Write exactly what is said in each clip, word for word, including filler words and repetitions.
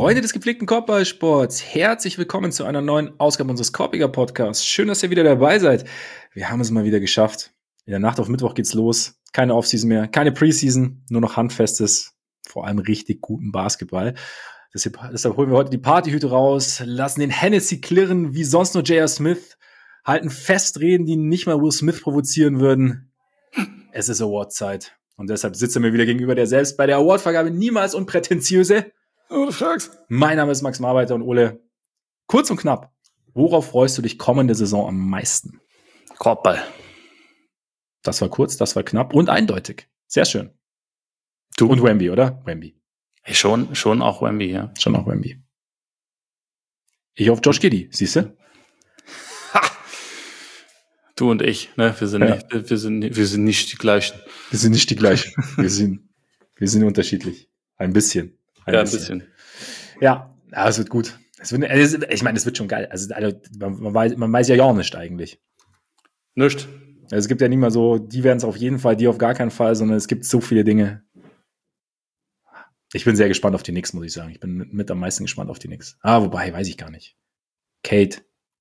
Freunde des gepflegten Korbballsports, herzlich willkommen zu einer neuen Ausgabe unseres Korbiger Podcasts. Schön, dass ihr wieder dabei seid. Wir haben es mal wieder geschafft. In der Nacht auf Mittwoch geht's los. Keine Offseason mehr, keine Preseason, nur noch handfestes, vor allem richtig guten Basketball. Deshalb, deshalb holen wir heute die Partyhüte raus, lassen den Hennessy klirren wie sonst nur J R. Smith, halten Festreden, die nicht mal Will Smith provozieren würden. Es ist Awardzeit. Und deshalb sitzt er mir wieder gegenüber, der selbst bei der Awardvergabe niemals unprätentiöse. Oh, du fragst. Mein Name ist Max Marbeiter und Ole. Kurz und knapp, worauf freust du dich kommende Saison am meisten? Korbball. Das war kurz, das war knapp und eindeutig. Sehr schön. Du? Und Wemby, oder? Wemby. Hey, schon, schon auch Wemby, ja. Schon auch Wemby. Ich auf Josh Giddey, siehst du? Ha! Du und ich, ne? Wir sind, Ja. nicht, wir, sind, wir sind nicht die gleichen. Wir sind nicht die gleichen. wir sind, wir sind unterschiedlich. Ein bisschen. Ein ja, bisschen. ein bisschen. Ja, ja, es wird gut. Es wird, es, ich meine, es wird schon geil. Also, also man, man, weiß, man weiß ja ja nicht eigentlich. Nicht. Also, es gibt ja nicht mal so, die werden es auf jeden Fall, die auf gar keinen Fall, sondern es gibt so viele Dinge. Ich bin sehr gespannt auf die Knicks, muss ich sagen. Ich bin mit, mit am meisten gespannt auf die Knicks. Ah, wobei, weiß ich gar nicht. Kate.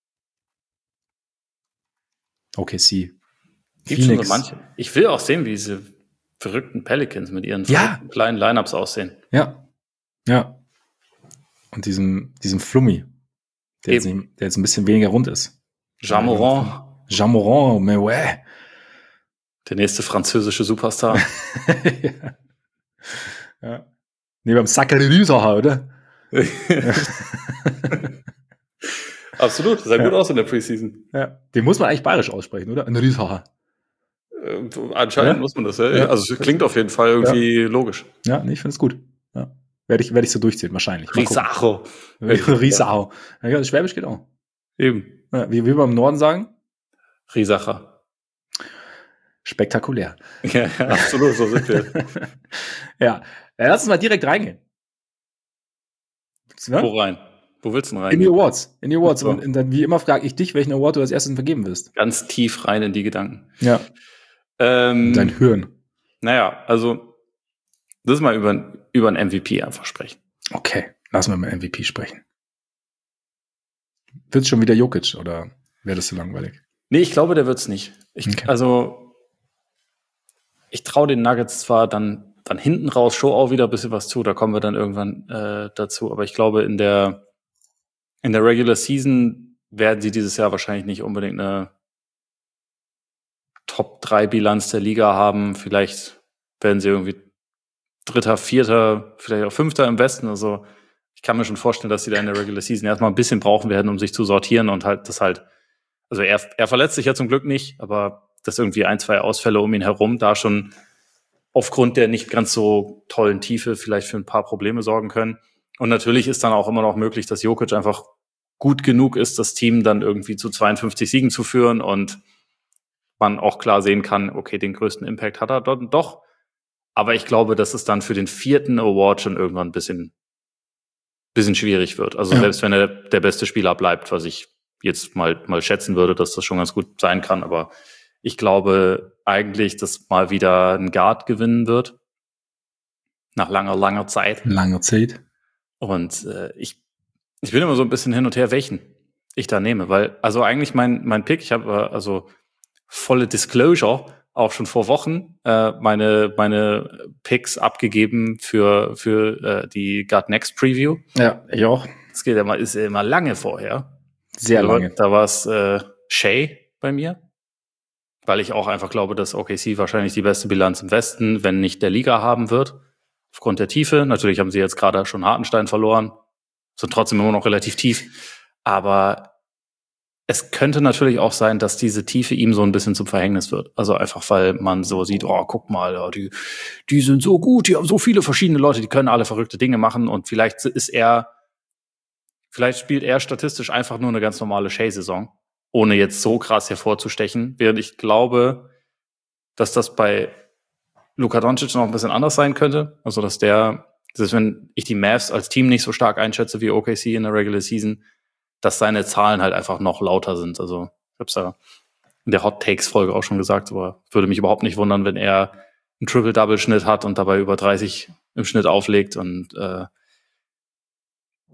O K C. Gibt schon so manche. Ich will auch sehen, wie diese verrückten Pelicans mit ihren ja. kleinen Lineups aussehen. Ja. Ja. Und diesem, diesem Flummi, der jetzt, der jetzt ein bisschen weniger rund ist. Ja Morant. Ja Morant, mais ouais. Der nächste französische Superstar. ja. ja. Nee, beim Sacre-de-Rüsacher, oder? Absolut, sah ja. gut aus in der Preseason. Ja. Den muss man eigentlich bayerisch aussprechen, oder? Ein Rüsacher. Äh, anscheinend ja? muss man das, ja. ja. Also es klingt auf jeden Fall irgendwie ja. logisch. Ja, nee, ich finde es gut. Ja. Werde ich, werd ich so durchziehen, wahrscheinlich. Risacho. Risacho. Ja, das Schwäbisch geht auch. Eben. Ja, wie wir beim Norden sagen? Risacher. Spektakulär. Ja, absolut, so sind wir. ja. ja, lass uns mal direkt reingehen. Ne? Wo rein? Wo willst du denn rein? In die Awards. In die Awards. So. Und dann, wie immer, frage ich dich, welchen Award du als erstes vergeben wirst. Ganz tief rein in die Gedanken. Ja. Ähm, Dein Hirn. Naja, also, lass mal über, über einen M V P einfach sprechen. Okay, lass mal über M V P sprechen. Wird's schon wieder Jokic oder wäre das zu langweilig? Nee, ich glaube, der wird's nicht. Ich, okay. Also, ich traue den Nuggets zwar dann, dann hinten raus schon auch wieder ein bisschen was zu, da kommen wir dann irgendwann äh, dazu, aber ich glaube, in der, in der Regular Season werden sie dieses Jahr wahrscheinlich nicht unbedingt eine Top drei Bilanz der Liga haben. Vielleicht werden sie irgendwie Dritter, Vierter, vielleicht auch Fünfter im Westen. Also ich kann mir schon vorstellen, dass sie da in der Regular Season erstmal ein bisschen brauchen werden, um sich zu sortieren und halt das halt, also er, er verletzt sich ja zum Glück nicht, aber dass irgendwie ein, zwei Ausfälle um ihn herum da schon aufgrund der nicht ganz so tollen Tiefe vielleicht für ein paar Probleme sorgen können. Und natürlich ist dann auch immer noch möglich, dass Jokic einfach gut genug ist, das Team dann irgendwie zu zweiundfünfzig Siegen zu führen und man auch klar sehen kann, okay, den größten Impact hat er dort doch. Aber ich glaube, dass es dann für den vierten Award schon irgendwann ein bisschen, bisschen schwierig wird. Also ja. Selbst wenn er der beste Spieler bleibt, was ich jetzt mal, mal schätzen würde, dass das schon ganz gut sein kann. Aber ich glaube eigentlich, dass mal wieder ein Guard gewinnen wird. Nach langer, langer Zeit. Langer Zeit. Und äh, ich, ich bin immer so ein bisschen hin und her, welchen ich da nehme. Weil, also eigentlich mein, mein Pick, ich habe also volle Disclosure, auch schon vor Wochen äh, meine meine Picks abgegeben für für äh, die God Next Preview. Ja, ich auch. Das geht ja mal, ist ja immer lange vorher. Sehr da, lange. Da war es äh, Shea bei mir, weil ich auch einfach glaube, dass O K C wahrscheinlich die beste Bilanz im Westen, wenn nicht der Liga haben wird, aufgrund der Tiefe. Natürlich haben sie jetzt gerade schon Hartenstein verloren, sind trotzdem immer noch relativ tief, aber es könnte natürlich auch sein, dass diese Tiefe ihm so ein bisschen zum Verhängnis wird. Also einfach, weil man so sieht, oh, guck mal, ja, die, die sind so gut, die haben so viele verschiedene Leute, die können alle verrückte Dinge machen und vielleicht ist er, vielleicht spielt er statistisch einfach nur eine ganz normale Shea-Saison, ohne jetzt so krass hervorzustechen, während ich glaube, dass das bei Luka Doncic noch ein bisschen anders sein könnte. Also, dass der, dass wenn ich die Mavs als Team nicht so stark einschätze wie O K C in der Regular Season, dass seine Zahlen halt einfach noch lauter sind. Also ich habe es ja in der Hot Takes Folge auch schon gesagt, aber würde mich überhaupt nicht wundern, wenn er einen Triple-Double-Schnitt hat und dabei über dreißig im Schnitt auflegt und äh,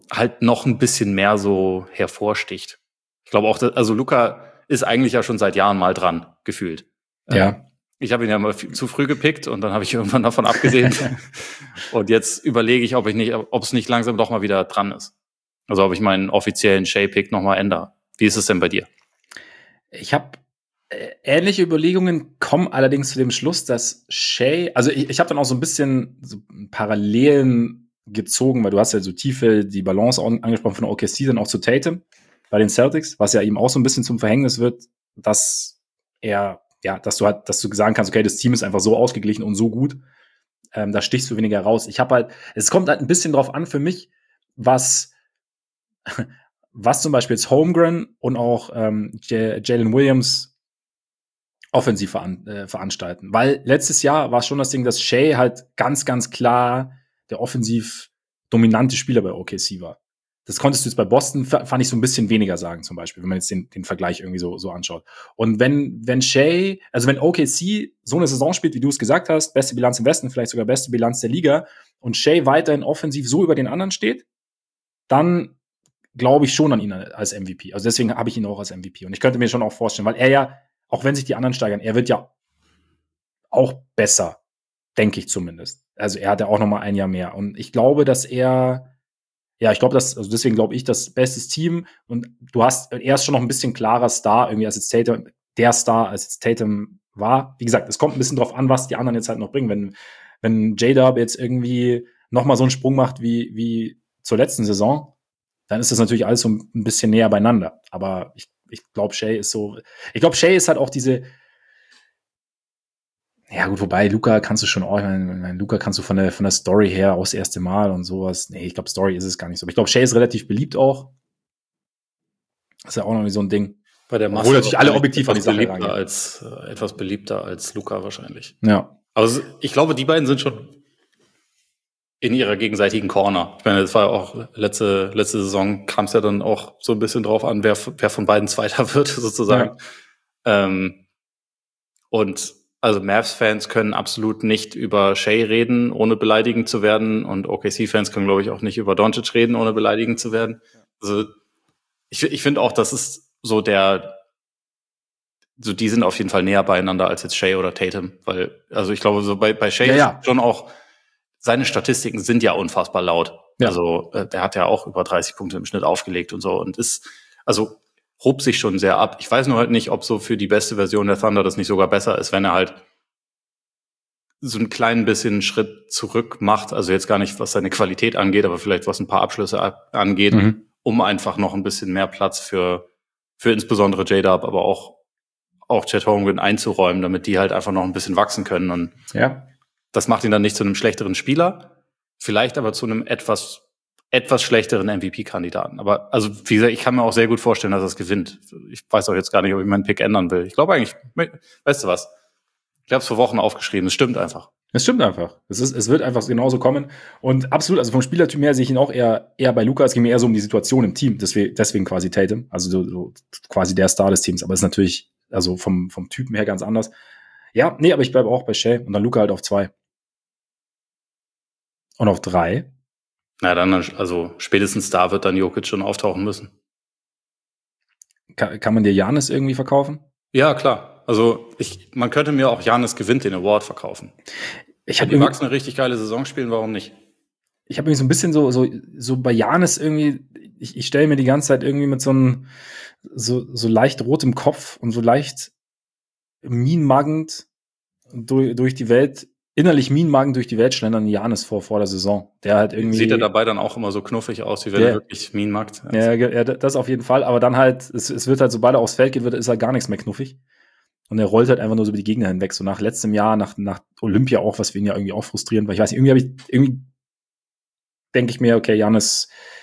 halt noch ein bisschen mehr so hervorsticht. Ich glaube auch, dass, also Luka ist eigentlich ja schon seit Jahren mal dran, gefühlt. Ja. Ähm, ich habe ihn ja mal f- zu früh gepickt und dann habe ich irgendwann davon abgesehen. Und jetzt überlege ich, ob ich nicht, ob es nicht langsam doch mal wieder dran ist. Also ob ich meinen offiziellen Shea-Pick nochmal ändere. Wie ist es denn bei dir? Ich habe äh, ähnliche Überlegungen, komme allerdings zu dem Schluss, dass Shea, also ich, ich habe dann auch so ein bisschen so Parallelen gezogen, weil du hast ja so Tiefe, die Balance an- angesprochen von O K C, dann auch zu Tatum bei den Celtics, was ja ihm auch so ein bisschen zum Verhängnis wird, dass er, ja, dass du halt, dass du sagen kannst, okay, das Team ist einfach so ausgeglichen und so gut, ähm, da stichst du weniger raus. Ich habe halt, es kommt halt ein bisschen drauf an für mich, was was zum Beispiel jetzt Holmgren und auch ähm, J- Jalen Williams offensiv veran äh, veranstalten. Weil letztes Jahr war schon das Ding, dass Shea halt ganz, ganz klar der offensiv dominante Spieler bei O K C war. Das konntest du jetzt bei Boston, f- fand ich so ein bisschen weniger sagen, zum Beispiel, wenn man jetzt den, den Vergleich irgendwie so, so anschaut. Und wenn, wenn Shea, also wenn O K C so eine Saison spielt, wie du es gesagt hast, beste Bilanz im Westen, vielleicht sogar beste Bilanz der Liga, und Shea weiterhin offensiv so über den anderen steht, dann glaube ich schon an ihn als M V P. Also deswegen habe ich ihn auch als M V P. Und ich könnte mir schon auch vorstellen, weil er ja, auch wenn sich die anderen steigern, er wird ja auch besser, denke ich zumindest. Also er hat ja auch noch mal ein Jahr mehr. Und ich glaube, dass er, ja, ich glaube, dass, also deswegen glaube ich, das bestes Team. Und du hast, er ist schon noch ein bisschen klarer Star, irgendwie als jetzt Tatum, der Star, als jetzt Tatum war. Wie gesagt, es kommt ein bisschen drauf an, was die anderen jetzt halt noch bringen. Wenn, wenn J-Dub jetzt irgendwie noch mal so einen Sprung macht wie, wie zur letzten Saison, dann ist das natürlich alles so ein bisschen näher beieinander. Aber ich, ich glaube, Shea ist so, ich glaube, Shea ist halt auch diese, ja gut, wobei Luca kannst du schon auch, ich meine, Luca kannst du von der, von der Story her auch das erste Mal und sowas. Nee, ich glaube, Story ist es gar nicht so. Aber ich glaube, Shea ist relativ beliebt auch. Das ist ja auch noch so ein Ding. Bei der Obwohl Masse natürlich alle wahrscheinlich objektiv an die etwas Sache beliebter rangehen. als äh, etwas beliebter als Luka wahrscheinlich. Ja. Also ich glaube, die beiden sind schon in ihrer gegenseitigen Corner. Ich meine, das war ja auch letzte letzte Saison, kam es ja dann auch so ein bisschen drauf an, wer wer von beiden Zweiter wird sozusagen. Ja. Ähm, und also Mavs-Fans können absolut nicht über Shea reden, ohne beleidigend zu werden. Und O K C-Fans können, glaube ich, auch nicht über Doncic reden, ohne beleidigend zu werden. Also ich, ich finde auch, das ist so der, so die sind auf jeden Fall näher beieinander als jetzt Shea oder Tatum. Weil, also ich glaube, so bei, bei Shea Ja, ja. ist schon auch, seine Statistiken sind ja unfassbar laut. Ja. Also äh, der hat ja auch über dreißig Punkte im Schnitt aufgelegt und so und ist, also hob sich schon sehr ab. Ich weiß nur halt nicht, ob so für die beste Version der Thunder das nicht sogar besser ist, wenn er halt so ein klein bisschen Schritt zurück macht. Also jetzt gar nicht, was seine Qualität angeht, aber vielleicht was ein paar Abschlüsse a- angeht, Mhm. um einfach noch ein bisschen mehr Platz für, für insbesondere J-Dub, aber auch, auch Chet Holmgren einzuräumen, damit die halt einfach noch ein bisschen wachsen können. Und Ja. das macht ihn dann nicht zu einem schlechteren Spieler, vielleicht aber zu einem etwas etwas schlechteren M V P-Kandidaten. Aber also wie gesagt, ich kann mir auch sehr gut vorstellen, dass er es gewinnt. Ich weiß auch jetzt gar nicht, ob ich meinen Pick ändern will. Ich glaube eigentlich, weißt du was? Ich habe es vor Wochen aufgeschrieben. Es stimmt einfach. Es stimmt einfach. Es, ist, es wird einfach genauso kommen. Und absolut, also vom Spielertyp her sehe ich ihn auch eher, eher bei Luka. Es ging mir eher so um die Situation im Team. Deswegen, deswegen quasi Tatum. Also so, so quasi der Star des Teams. Aber es ist natürlich, also vom, vom Typen her ganz anders. Ja, nee, aber ich bleibe auch bei Shea und dann Luka halt auf zwei. Und auf drei. Na dann, also spätestens da wird dann Jokic schon auftauchen müssen. Kann, kann man dir Giannis irgendwie verkaufen? Ja, klar. Also ich, man könnte mir auch Giannis gewinnt den Award verkaufen. Ich Wenn habe die Bucks irgendwie, eine richtig geile Saison spielen, warum nicht? ich habe irgendwie so ein bisschen so, so, so bei Giannis irgendwie, ich, ich stelle mir die ganze Zeit irgendwie mit so einem, so, so leicht rotem Kopf und so leicht minmagend durch, durch die Welt, innerlich minmagend durch die Welt schlendern Giannis vor, vor der Saison. Der halt irgendwie. Sieht er dabei dann auch immer so knuffig aus, wie wenn Yeah. er wirklich mean macht? Ja, ja, das auf jeden Fall. Aber dann halt, es, es wird halt, sobald er aufs Feld geht, wird, ist halt gar nichts mehr knuffig. Und er rollt halt einfach nur so über die Gegner hinweg. So nach letztem Jahr, nach, nach Olympia auch, was für ihn ja irgendwie auch frustrierend war. Ich weiß nicht, irgendwie habe ich, irgendwie denke ich mir, okay, Giannis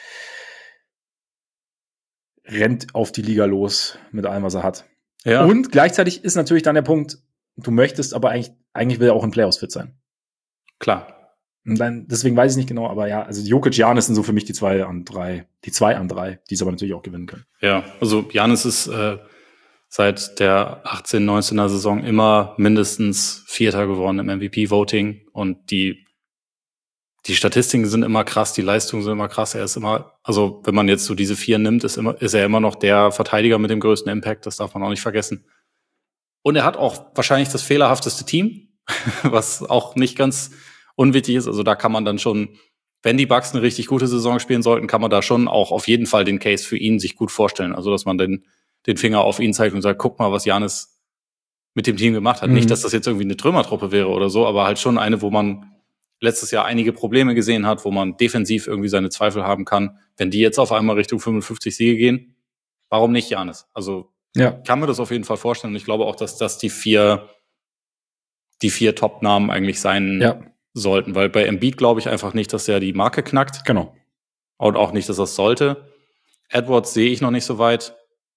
rennt auf die Liga los mit allem, was er hat. Ja. Und gleichzeitig ist natürlich dann der Punkt, du möchtest aber eigentlich, eigentlich will er auch im Playoffs fit sein. Klar. Und dann, deswegen weiß ich nicht genau, aber ja, also Jokic, Giannis sind so für mich die zwei an drei, die zwei an drei, die es aber natürlich auch gewinnen können. Ja, also Giannis ist äh, seit der achtzehn neunzehner Saison immer mindestens Vierter geworden im M V P-Voting und die die Statistiken sind immer krass, die Leistungen sind immer krass. Er ist immer, also wenn man jetzt so diese vier nimmt, ist, immer, ist er immer noch der Verteidiger mit dem größten Impact. Das darf man auch nicht vergessen. Und er hat auch wahrscheinlich das fehlerhafteste Team, was auch nicht ganz unwichtig ist. Also da kann man dann schon, wenn die Bucks eine richtig gute Saison spielen sollten, kann man da schon auch auf jeden Fall den Case für ihn sich gut vorstellen. Also dass man den, den Finger auf ihn zeigt und sagt, guck mal, was Giannis mit dem Team gemacht hat. Mhm. Nicht, dass das jetzt irgendwie eine Trümmertruppe wäre oder so, aber halt schon eine, wo man letztes Jahr einige Probleme gesehen hat, wo man defensiv irgendwie seine Zweifel haben kann. Wenn die jetzt auf einmal Richtung fünfundfünfzig Siege gehen, warum nicht Giannis? Also ja. kann mir das auf jeden Fall vorstellen. Und ich glaube auch, dass das die vier, die vier Top-Namen eigentlich sein ja. sollten. Weil bei Embiid glaube ich einfach nicht, dass er die Marke knackt. Genau. Und auch nicht, dass das sollte. Edwards sehe ich noch nicht so weit.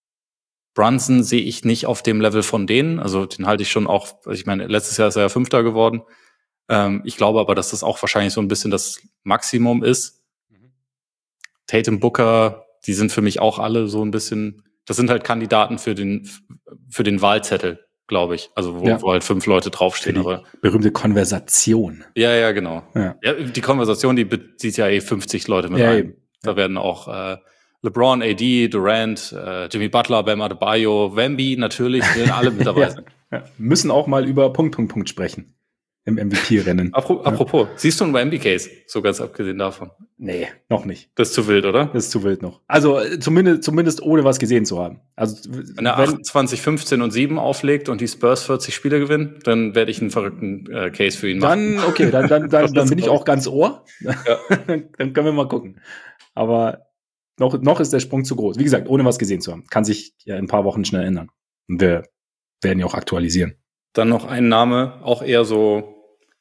Brunson sehe ich nicht auf dem Level von denen. Also den halte ich schon auch, ich meine, letztes Jahr ist er ja Fünfter geworden. Ähm, ich glaube aber, dass das auch wahrscheinlich so ein bisschen das Maximum ist. Mhm. Tatum, Booker, die sind für mich auch alle so ein bisschen, das sind halt Kandidaten für den, für den Wahlzettel, glaube ich. Also wo, ja. wo halt fünf Leute draufstehen. Für die aber berühmte Konversation. Ja, ja, genau. Ja. Ja, die Konversation, die bezieht ja eh fünfzig Leute mit ja, rein. Eben. Da ja. werden auch äh, LeBron, A D, Durant, äh, Jimmy Butler, Bam Adebayo, Wemby natürlich, werden alle mit dabei sein. ja. Ja. Müssen auch mal über Punkt, Punkt, Punkt sprechen. Im M V P-Rennen. Apropos, ja. siehst du einen Wemby-Case, so ganz abgesehen davon? Nee, noch nicht. Das ist zu wild, oder? Das ist zu wild noch. Also zumindest, zumindest ohne was gesehen zu haben. Also wenn er achtundzwanzig, fünfzehn und sieben auflegt und die Spurs vierzig Spiele gewinnen, dann werde ich einen verrückten äh, Case für ihn machen. Dann, okay, dann, dann, dann, dann bin ich auch ganz Ohr. Ja. Dann können wir mal gucken. Aber noch, noch ist der Sprung zu groß. Wie gesagt, ohne was gesehen zu haben. Kann sich ja in ein paar Wochen schnell ändern. Und wir werden ja auch aktualisieren. Dann noch ein Name, auch eher so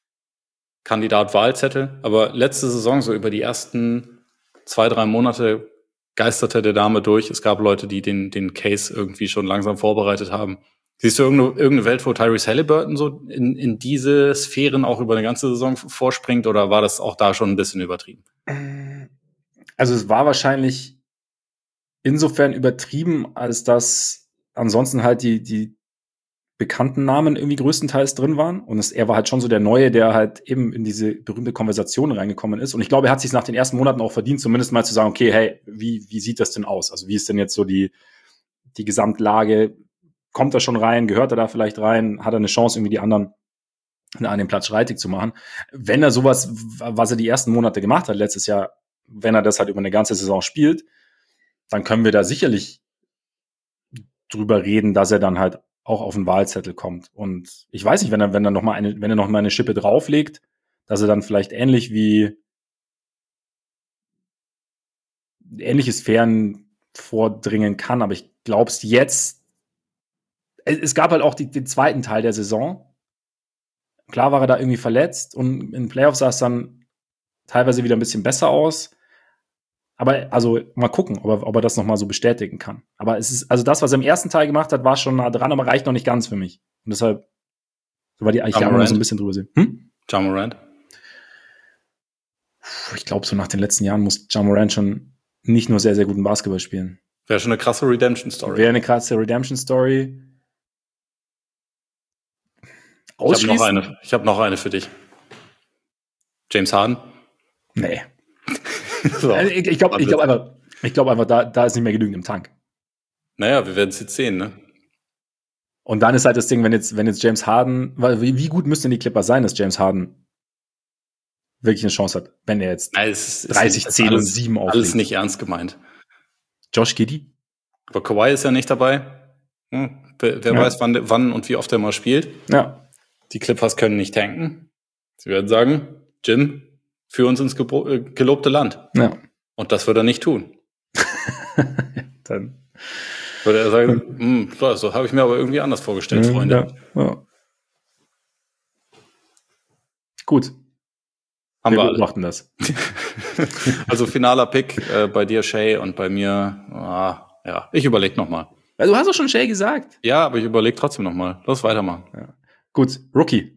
Kandidat Wahlzettel, aber letzte Saison, so über die ersten zwei, drei Monate geisterte der Dame durch. Es gab Leute, die den, den Case irgendwie schon langsam vorbereitet haben. Siehst du irgendeine, irgendeine Welt, wo Tyrese Halliburton so in, in diese Sphären auch über eine ganze Saison vorspringt, oder war das auch da schon ein bisschen übertrieben? Also es war wahrscheinlich insofern übertrieben, als dass ansonsten halt die, die bekannten Namen irgendwie größtenteils drin waren. Und es, er war halt schon so der Neue, der halt eben in diese berühmte Konversation reingekommen ist. Und ich glaube, er hat sich nach den ersten Monaten auch verdient, zumindest mal zu sagen, okay, hey, wie, wie sieht das denn aus? Also wie ist denn jetzt so die, die Gesamtlage? Kommt er schon rein? Gehört er da vielleicht rein? Hat er eine Chance, irgendwie die anderen an dem Platz streitig zu machen? Wenn er sowas, was er die ersten Monate gemacht hat letztes Jahr, wenn er das halt über eine ganze Saison spielt, dann können wir da sicherlich drüber reden, dass er dann halt auch auf den Wahlzettel kommt. Und ich weiß nicht, wenn er, wenn er noch mal eine, wenn er noch mal eine Schippe drauflegt, dass er dann vielleicht ähnlich wie ähnliches Sphären vordringen kann. Aber ich glaube es jetzt, es gab halt auch die, den zweiten Teil der Saison. Klar war er da irgendwie verletzt und in den Playoffs sah es dann teilweise wieder ein bisschen besser aus. Aber also mal gucken, ob er, ob er das nochmal so bestätigen kann. Aber es ist, also das, was er im ersten Teil gemacht hat, war schon nah dran, aber reicht noch nicht ganz für mich. Und deshalb, so war die eigentlich ja so ein bisschen drüber sehen. Hm? Ja Morant? Ich glaube, so nach den letzten Jahren muss Ja Morant schon nicht nur sehr, sehr guten Basketball spielen. Wäre schon eine krasse Redemption-Story. Wäre eine krasse Redemption-Story. Ich habe noch eine, ich habe noch eine für dich. James Harden? Nee. So. Ich, ich glaube ich glaub einfach, ich glaub einfach da, da ist nicht mehr genügend im Tank. Naja, wir werden es jetzt sehen, ne? Und dann ist halt das Ding, wenn jetzt, wenn jetzt James Harden, weil wie, wie gut müssten die Clippers sein, dass James Harden wirklich eine Chance hat, wenn er jetzt Nein, es ist, dreißig, es zehn alles, und sieben auflegt. Alles nicht ernst gemeint. Josh Giddey? Aber Kawhi ist ja nicht dabei. Hm, wer wer ja. weiß, wann, wann und wie oft er mal spielt. Ja. Die Clippers können nicht tanken. Sie werden sagen, Jim, für uns ins gebo- äh, gelobte Land. Ja. Und das wird er nicht tun. Dann würde er sagen, hm, klar, so habe ich mir aber irgendwie anders vorgestellt, ja, Freunde. Ja, ja. Gut. Haben wir, wir beobachten das. Also finaler Pick äh, bei dir, Shay, und bei mir, ah, ja, ich überlege nochmal. Du hast doch schon Shay gesagt. Ja, aber ich überlege trotzdem nochmal. Lass weitermachen. Ja. Gut, Rookie.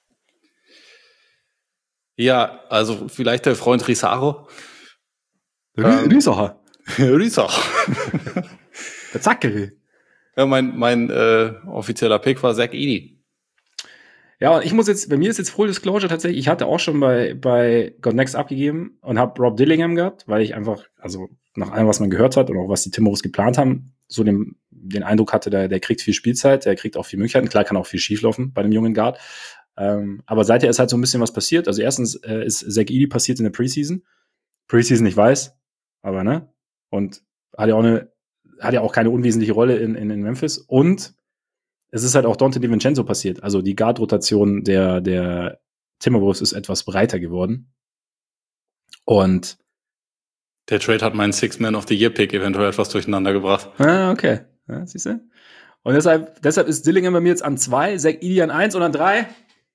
Ja, also vielleicht der Freund Risaro. Ähm, Risaro. Risaro. Der Zackeri. Ja, mein, mein äh, offizieller Pick war Zach Edey. Ja, und ich muss jetzt, bei mir ist jetzt Full Disclosure tatsächlich, ich hatte auch schon bei, bei God Next abgegeben und habe Rob Dillingham gehabt, weil ich einfach, also nach allem, was man gehört hat und auch was die Timberwolves geplant haben, so den, den Eindruck hatte, der, der kriegt viel Spielzeit, der kriegt auch viel Möglichkeiten. Klar kann auch viel schieflaufen bei dem jungen Guard. Ähm, aber seither ist halt so ein bisschen was passiert. Also erstens äh, ist Zach Edey passiert in der Preseason. Preseason, ich weiß, aber ne? Und hat ja auch eine, hat ja auch keine unwesentliche Rolle in, in, in Memphis. Und es ist halt auch Dante DiVincenzo passiert. Also die Guard-Rotation der, der Timberwolves ist etwas breiter geworden. Und der Trade hat meinen Six-Man of the Year-Pick eventuell etwas durcheinander gebracht. Ah, okay. Ja, siehst du? Und deshalb, deshalb ist Dillingham bei mir jetzt an zwei, Zach Edey an eins und an drei.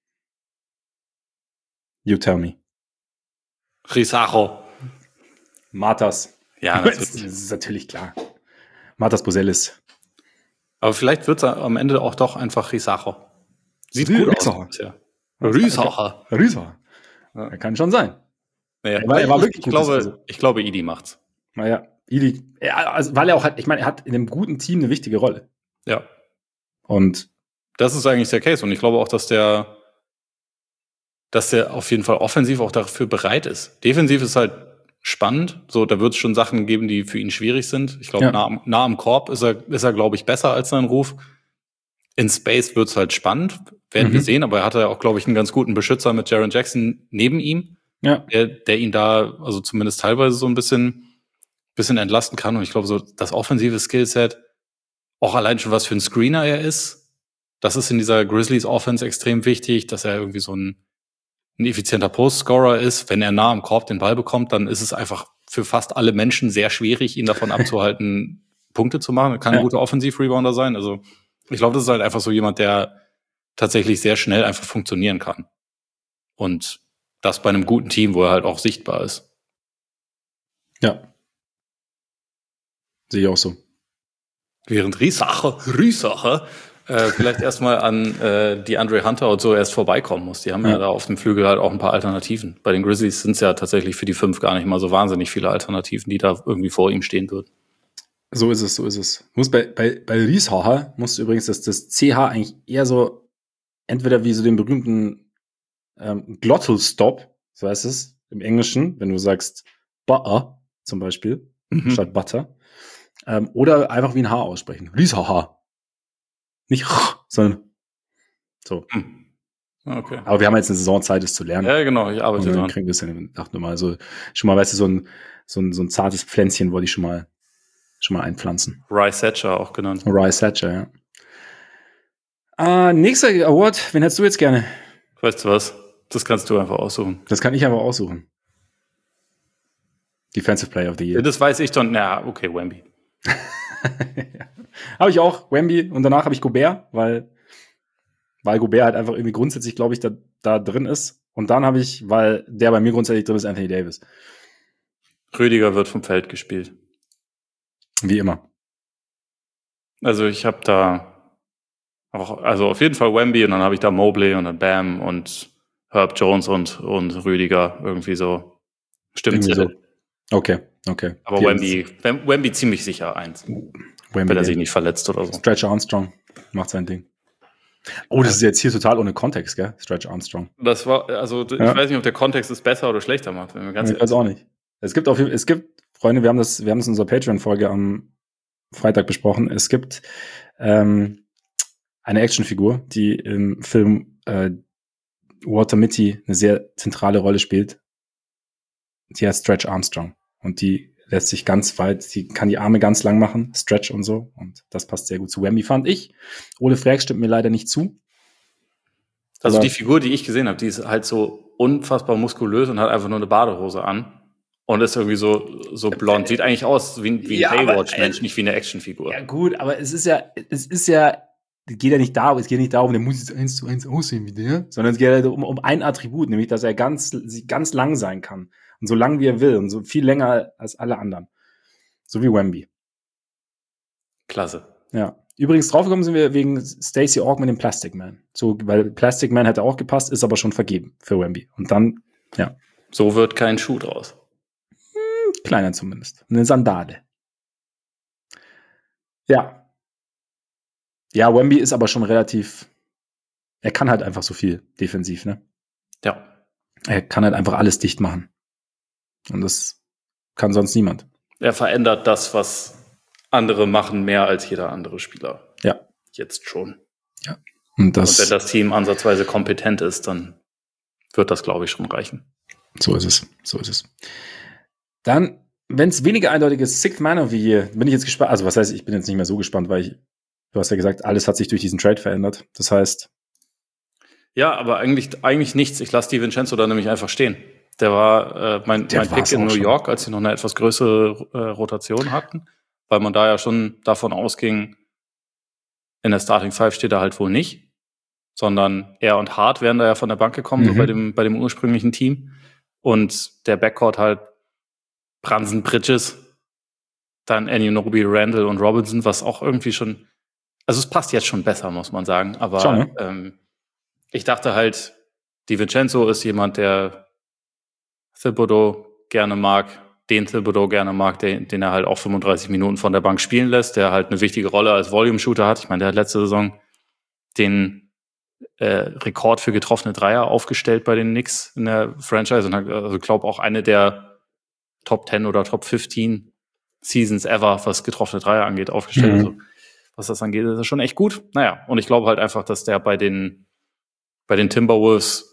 You tell me. Risacho. Martas. Ja, das, natürlich. das ist natürlich klar. Martas Bosellis. Aber vielleicht wird es am Ende auch doch einfach Risacho. Sieht Rie- gut Risacho. aus. Ja. Ja, Risacho. Risacho. Ja. Ja, kann schon sein. Naja, Er war- er war ich, wirklich ich, gut, glaube, also. ich glaube, Edey macht's. Naja, Edey, ja, also, weil er auch hat, ich meine, er hat in einem guten Team eine wichtige Rolle. Ja. Und Das ist eigentlich der Case. Und ich glaube auch, dass der, dass der auf jeden Fall offensiv auch dafür bereit ist. Defensiv ist halt spannend. So, da wird es schon Sachen geben, die für ihn schwierig sind. Ich glaube, Ja. nah, am- nah am Korb ist er, ist er, glaube ich, besser als sein Ruf. In Space wird es halt spannend, werden Mhm. wir sehen. Aber er hatte auch, glaube ich, einen ganz guten Beschützer mit Jaren Jackson neben ihm, ja, der, der ihn da, also zumindest teilweise so ein bisschen, bisschen entlasten kann. Und ich glaube, so das offensive Skillset, auch allein schon was für ein Screener er ist, das ist in dieser Grizzlies Offense extrem wichtig, dass er irgendwie so ein, ein effizienter Postscorer ist. Wenn er nah am Korb den Ball bekommt, dann ist es einfach für fast alle Menschen sehr schwierig, ihn davon abzuhalten, Punkte zu machen. Er kann ein Ja. guter Offensiv-Rebounder sein. Also ich glaube, das ist halt einfach so jemand, der tatsächlich sehr schnell einfach funktionieren kann. Und das bei einem guten Team, wo er halt auch sichtbar ist. ja. Sehe ich auch so. Während Riesacher, Riesacher äh, vielleicht erstmal an äh, die Andre Hunter und so erst vorbeikommen muss. Die haben ja. Ja. da auf dem Flügel halt auch ein paar Alternativen. Bei den Grizzlies sind es ja tatsächlich für die fünf gar nicht mal so wahnsinnig viele Alternativen, die da irgendwie vor ihm stehen würden. So ist es, so ist es. Muss bei, bei, bei Rieshacher musst du übrigens das, das C H eigentlich eher so, entweder wie so den berühmten ähm, Glottal Stop, so heißt es im Englischen, wenn du sagst Butter zum Beispiel, Mhm. statt Butter, ähm, oder einfach wie ein H aussprechen. Rieshacher. Nicht sondern so. Hm. Okay. Aber wir haben jetzt eine Saisonzeit, das zu lernen. Ja, genau, ich arbeite Und dann dran. kriegen wir es dann, dachte nur mal, so, schon mal, weißt du, so ein, so ein, so ein zartes Pflänzchen wollte ich schon mal, schon mal einpflanzen. Rye Thatcher auch genannt. Rye Thatcher, ja. Äh, nächster Award, wen hättest du jetzt gerne? Weißt du was? Das kannst du einfach aussuchen. Das kann ich aber aussuchen. Defensive Player of the Year. Das weiß ich doch. Na, okay, Wemby. ja. Habe ich auch, Wemby, und danach habe ich Gobert, weil, weil Gobert halt einfach irgendwie grundsätzlich, glaube ich, da, da drin ist. Und dann habe ich, weil der bei mir grundsätzlich drin ist, Anthony Davis. Rüdiger wird vom Feld gespielt. Wie immer. Also ich habe da auch, also auf jeden Fall Wemby und dann habe ich da Mobley und dann Bam und Herb Jones und, und Rüdiger irgendwie so. Stimmt. Irgendwie so. Okay, okay. Aber Vier- Wemby, Wem- Wemby ziemlich sicher eins. Wemby, Wenn er der sich nicht verletzt oder so. Stretch Armstrong macht sein Ding. Oh, das ist jetzt hier total ohne Kontext, gell? Stretch Armstrong. Das war, also ich Ja. weiß nicht, ob der Kontext es besser oder schlechter macht. Wenn wir ganz Ich weiß auch nicht. Es gibt auf jeden es gibt, Freunde, wir haben das, wir haben das in unserer Patreon-Folge am Freitag besprochen. Es gibt ähm, eine Actionfigur, die im Film äh, Walter Mitty eine sehr zentrale Rolle spielt. Die heißt Stretch Armstrong. Und die lässt sich ganz weit, die kann die Arme ganz lang machen, Stretch und so. Und das passt sehr gut zu Wemby, fand ich. Ole Frerk stimmt mir leider nicht zu. Also Aber- die Figur, die ich gesehen habe, die ist halt so unfassbar muskulös und hat einfach nur eine Badehose an. Und ist irgendwie so, so blond. Sieht eigentlich aus wie, ein- wie ein Ja, aber- Baywatch-Mensch, nicht wie eine Actionfigur. Ja gut, aber es ist ja, es ist ja, es geht ja nicht darum, es geht nicht darum, der muss jetzt eins zu eins aussehen wie der, sondern es geht halt um, um ein Attribut, nämlich, dass er ganz, ganz lang sein kann. Und so lang wie er will und so viel länger als alle anderen. So wie Wemby. Klasse. Ja. Übrigens draufgekommen sind wir wegen Stacey Augmon dem Plastic Man. So, weil Plastic Man hätte auch gepasst, ist aber schon vergeben für Wemby. Und dann, ja, So wird kein Schuh draus. kleiner zumindest. Eine Sandale. Ja. Ja, Wemby ist aber schon relativ, er kann halt einfach so viel defensiv, ne? Ja. Er kann halt einfach alles dicht machen. Und das kann sonst niemand. Er verändert das, was andere machen, mehr als jeder andere Spieler. Ja. Jetzt schon. Ja. Und, das, Und wenn das Team ansatzweise kompetent ist, dann wird das, glaube ich, schon reichen. So ist es. So ist es. Dann, wenn es weniger eindeutig ist, Sixth Man of the Year, bin ich jetzt gespannt. Also, was heißt, ich bin jetzt nicht mehr so gespannt, weil ich, du hast ja gesagt, alles hat sich durch diesen Trade verändert. Das heißt. Ja, aber eigentlich, eigentlich nichts. Ich lasse DiVincenzo da nämlich einfach stehen. Der war äh, mein, mein Pick in New schon. York, als sie noch eine etwas größere äh, Rotation hatten, weil man da ja schon davon ausging, in der Starting Five steht er halt wohl nicht, sondern er und Hart wären da ja von der Bank gekommen, mhm. so bei dem, bei dem ursprünglichen Team. Und der Backcourt halt Brunson, Bridges, dann Anunoby, Randall und Robinson, was auch irgendwie schon, also es passt jetzt schon besser, muss man sagen. Aber schon, ne? ähm, ich dachte halt, DiVincenzo ist jemand, der Thibodeau gerne mag, den Thibodeau gerne mag, den, den er halt auch fünfunddreißig Minuten von der Bank spielen lässt, der halt eine wichtige Rolle als Volume-Shooter hat. Ich meine, der hat letzte Saison den äh, Rekord für getroffene Dreier aufgestellt bei den Knicks in der Franchise und hat, also glaube auch eine der Top zehn oder Top fünfzehn Seasons ever, was getroffene Dreier angeht, aufgestellt. Mhm. Also, was das angeht, ist das schon echt gut. Naja, und ich glaube halt einfach, dass der bei den bei den Timberwolves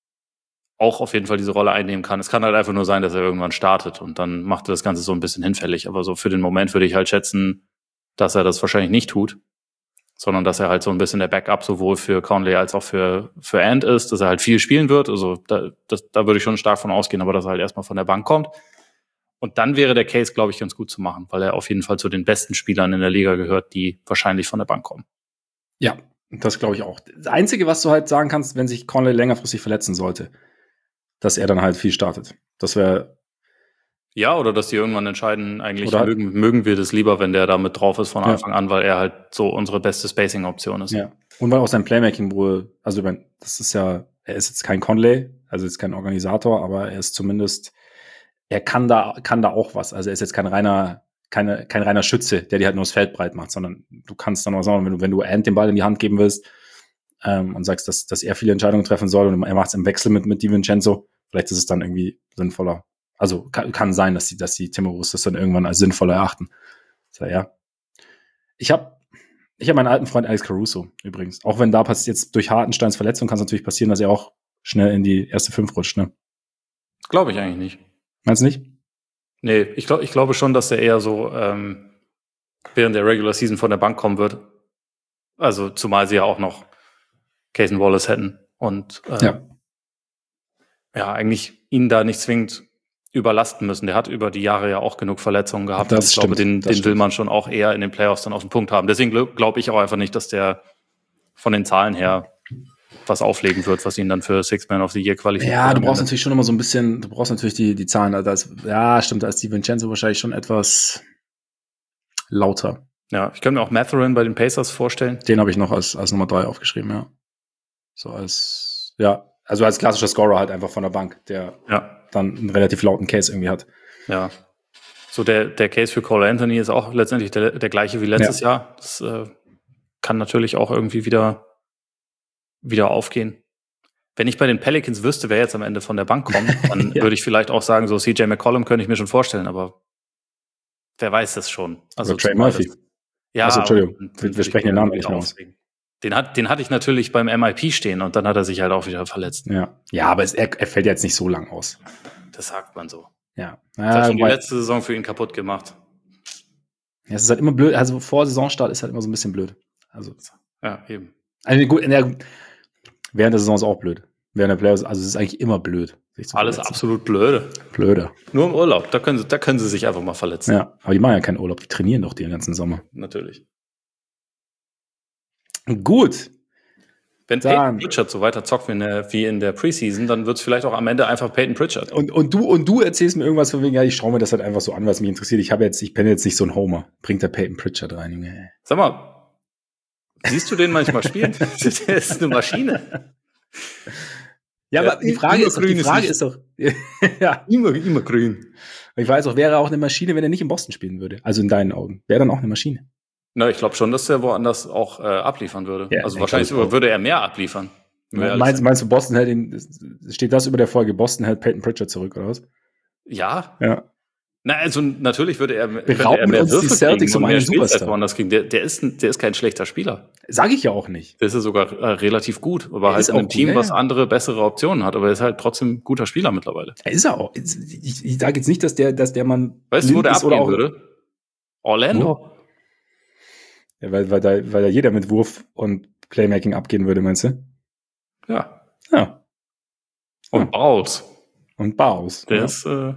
auch auf jeden Fall diese Rolle einnehmen kann. Es kann halt einfach nur sein, dass er irgendwann startet und dann macht er das Ganze so ein bisschen hinfällig. Aber so für den Moment würde ich halt schätzen, dass er das wahrscheinlich nicht tut, sondern dass er halt so ein bisschen der Backup sowohl für Conley als auch für, für Ant ist, dass er halt viel spielen wird. Also da, das, da würde ich schon stark von ausgehen, aber dass er halt erstmal von der Bank kommt. Und dann wäre der Case, glaube ich, ganz gut zu machen, weil er auf jeden Fall zu den besten Spielern in der Liga gehört, die wahrscheinlich von der Bank kommen. Ja, das glaube ich auch. Das Einzige, was du halt sagen kannst, wenn sich Conley längerfristig verletzen sollte, dass er dann halt viel startet. Das wäre. Ja, oder dass die irgendwann entscheiden, eigentlich mögen, mögen wir das lieber, wenn der da mit drauf ist von Anfang ja. an, weil er halt so unsere beste Spacing-Option ist. Ja. Und weil auch sein Playmaking wohl, also das ist ja, er ist jetzt kein Conley, also jetzt kein Organisator, aber er ist zumindest, er kann da, kann da auch was. Also er ist jetzt kein reiner, keine, kein reiner Schütze, der dir halt nur das Feld breit macht, sondern du kannst dann auch sagen, wenn du, wenn du Ant den Ball in die Hand geben willst ähm, und sagst, dass, dass er viele Entscheidungen treffen soll und er macht es im Wechsel mit, mit DiVincenzo, vielleicht ist es dann irgendwie sinnvoller. Also kann, kann sein, dass die, dass die Timberwolves das dann irgendwann als sinnvoller erachten. So, ja. Ich habe ich hab meinen alten Freund Alex Caruso übrigens. Auch wenn da passiert jetzt durch Hartensteins Verletzung kann es natürlich passieren, dass er auch schnell in die erste Fünf rutscht. Ne? Glaube ich eigentlich nicht. Meinst du nicht? Nee, ich, glaub, ich glaube schon, dass er eher so ähm, während der Regular Season von der Bank kommen wird. Also zumal sie ja auch noch Cason Wallace hätten. Und ähm, ja. ja, eigentlich ihn da nicht zwingend überlasten müssen. Der hat über die Jahre ja auch genug Verletzungen gehabt. Das ich stimmt, glaube, den, den will man schon auch eher in den Playoffs dann auf den Punkt haben. Deswegen glaube ich auch einfach nicht, dass der von den Zahlen her was auflegen wird, was ihn dann für Sixth Man of the Year qualifiziert. Ja, du brauchst natürlich schon immer so ein bisschen, du brauchst natürlich die, die Zahlen. Also das, ja, stimmt, da ist DiVincenzo wahrscheinlich schon etwas lauter. Ja, ich könnte mir auch Mathurin bei den Pacers vorstellen. Den habe ich noch als, als Nummer drei aufgeschrieben, ja. So als, ja, also als klassischer Scorer halt einfach von der Bank, der ja. dann einen relativ lauten Case irgendwie hat. Ja. So der, der Case für Cole Anthony ist auch letztendlich der, der gleiche wie letztes ja. Jahr. Das äh, kann natürlich auch irgendwie wieder, wieder aufgehen. Wenn ich bei den Pelicans wüsste, wer jetzt am Ende von der Bank kommt, dann ja. würde ich vielleicht auch sagen, so C J McCollum könnte ich mir schon vorstellen, aber wer weiß das schon. Also Trey Murphy. Das, ja, also, Entschuldigung, wir, wir sprechen den Namen nicht mehr aus. Den, hat, den hatte ich natürlich beim M I P stehen und dann hat er sich halt auch wieder verletzt. Ja, ja, aber es, er, er fällt jetzt nicht so lang aus. Das sagt man so. Ja. Das hat schon die letzte Saison für ihn kaputt gemacht. Ja, es ist halt immer blöd, also vor Saisonstart ist halt immer so ein bisschen blöd. Also, ja, eben. Also gut, in der, während der Saison ist auch blöd. Während der Playoffs, also es ist eigentlich immer blöd. Alles absolut blöde. Blöde. Nur im Urlaub, da können, sie, da können sie sich einfach mal verletzen. Ja, aber die machen ja keinen Urlaub, die trainieren doch den ganzen Sommer. Natürlich. Gut. Wenn dann Peyton Pritchard so weiter zockt wie in der, wie in der Preseason, dann wird es vielleicht auch am Ende einfach Peyton Pritchard. Und, und, du, und du erzählst mir irgendwas von wegen, ja, ich schaue mir das halt einfach so an, was mich interessiert. Ich habe jetzt, ich bin jetzt nicht so ein Homer. Bringt der Peyton Pritchard rein, Junge. Sag mal, siehst du den manchmal spielen? Der ist eine Maschine. Ja, ja, aber die Frage ist doch, die Frage ist doch, ja. Immer, immer grün. Ich weiß auch, wäre er auch eine Maschine, wenn er nicht in Boston spielen würde. Also in deinen Augen. Wäre dann auch eine Maschine. Na, ich glaube schon, dass der woanders auch äh, abliefern würde. Ja, also nee, wahrscheinlich glaub ich sogar würde er mehr abliefern. wenn wir ehrlich Meinst, sind. meinst du, Boston hält ihn, steht das über der Folge, Boston hält Peyton Pritchard zurück, oder was? Ja. Ja. Na, also natürlich würde er, könnte er Berauben mehr uns die Würfe Celtics kriegen um und mehr einen Spielzeit Superstar. woanders kriegen. Der, der, ist, ein- der ist kein schlechter Spieler. Sag ich ja auch nicht. Der ist ja sogar äh, relativ gut, aber Er halt ist in einem auch gut, Team, ja, was ja. andere, bessere Optionen hat. Aber er ist halt trotzdem ein guter Spieler mittlerweile. Er ist er auch. Ich, ich sage jetzt nicht, dass der, dass der Mann Weißt du, wo blind der ist oder abgehen auch. würde? Orlando. Ja, weil, weil, da, weil da jeder mit Wurf und Playmaking abgehen würde, meinst du? Ja. Ja. Und Ja. Bowles. Und Baus. Der ja. ist, äh,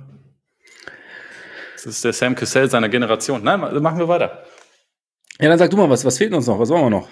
das ist der Sam Cassell seiner Generation. Nein, ma- machen wir weiter. Ja, dann sag du mal was. Was fehlt uns noch? Was wollen wir noch?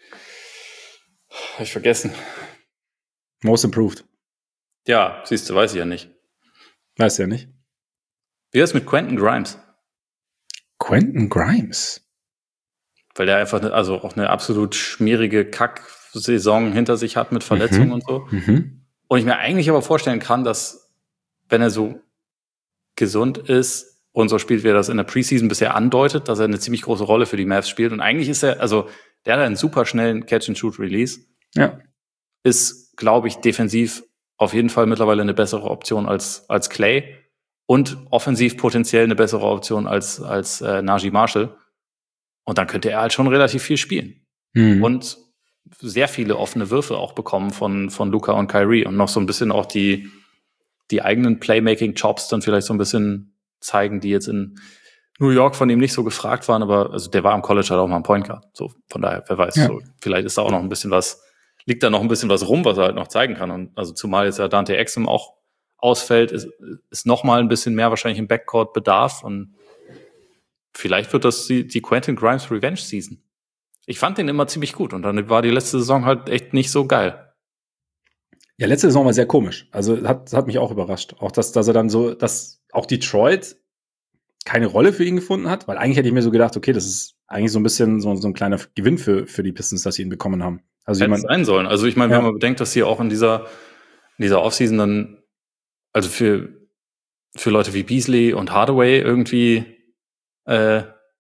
Hab ich vergessen. Most Improved. Ja, siehst du, weiß ich ja nicht. Weißt du ja nicht. Wie ist mit Quentin Grimes? Quentin Grimes. Weil der einfach, ne, also auch eine absolut schmierige Kack-Saison hinter sich hat mit Verletzungen Mhm. und so. Mhm. Und ich mir eigentlich aber vorstellen kann, dass, wenn er so gesund ist und so spielt, wie er das in der Preseason bisher andeutet, dass er eine ziemlich große Rolle für die Mavs spielt. Und eigentlich ist er, also der hat einen super schnellen Catch-and-Shoot-Release. Ja. Ist, glaube ich, defensiv auf jeden Fall mittlerweile eine bessere Option als, als Clay und offensiv potenziell eine bessere Option als, als äh, Najee Marshall. Und dann könnte er halt schon relativ viel spielen. Mhm. Und sehr viele offene Würfe auch bekommen von, von Luka und Kyrie und noch so ein bisschen auch die, die eigenen Playmaking-Jobs dann vielleicht so ein bisschen zeigen, die jetzt in New York von ihm nicht so gefragt waren, aber also der war am College halt auch mal ein Point Guard. So, von daher, wer weiß, Ja. so, vielleicht ist da auch noch ein bisschen was, liegt da noch ein bisschen was rum, was er halt noch zeigen kann. Und also zumal jetzt ja Dante Exum auch ausfällt, ist, ist noch mal ein bisschen mehr wahrscheinlich im Backcourt Bedarf und vielleicht wird das die, die Quentin Grimes Revenge Season. Ich fand den immer ziemlich gut und dann war die letzte Saison halt echt nicht so geil. Ja, letzte Saison war sehr komisch. Also hat, hat mich auch überrascht. Auch, dass, dass er dann so, dass auch Detroit keine Rolle für ihn gefunden hat, weil eigentlich hätte ich mir so gedacht, okay, das ist eigentlich so ein bisschen so, so ein kleiner Gewinn für, für die Pistons, dass sie ihn bekommen haben. Also Hätte jemand, sein sollen. Also ich meine, Ja. wenn man bedenkt, dass hier auch in dieser, in dieser Offseason dann, also für, für Leute wie Beasley und Hardaway irgendwie äh,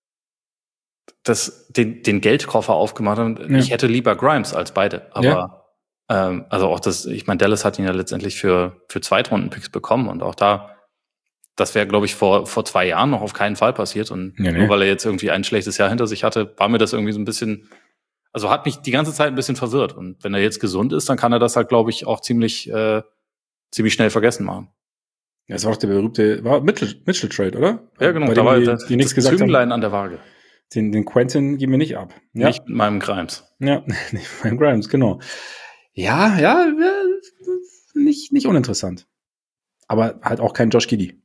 das, den, den Geldkoffer aufgemacht haben. Ja. Ich hätte lieber Grimes als beide. Aber Ja. ähm, also auch das, ich meine, Dallas hat ihn ja letztendlich für, für Zweitrunden-Picks bekommen und auch da, das wäre, glaube ich, vor, vor zwei Jahren noch auf keinen Fall passiert. Und Nee, nee. nur weil er jetzt irgendwie ein schlechtes Jahr hinter sich hatte, war mir das irgendwie so ein bisschen, also hat mich die ganze Zeit ein bisschen verwirrt. Und wenn er jetzt gesund ist, dann kann er das halt, glaube ich, auch ziemlich, äh, ziemlich schnell vergessen machen. das war auch der berühmte, war Mitchell, Mitchell Trade, oder? Ja, genau. Bei Da dem war die, das, die nichts das gesagt haben. Zünglein an der Waage. Den, den Quentin geben wir nicht ab. Ja, Nicht mit meinem Grimes. ja, nicht beim Grimes, genau. Ja, ja, ja, nicht, nicht uninteressant. Aber halt auch kein Josh Giddey.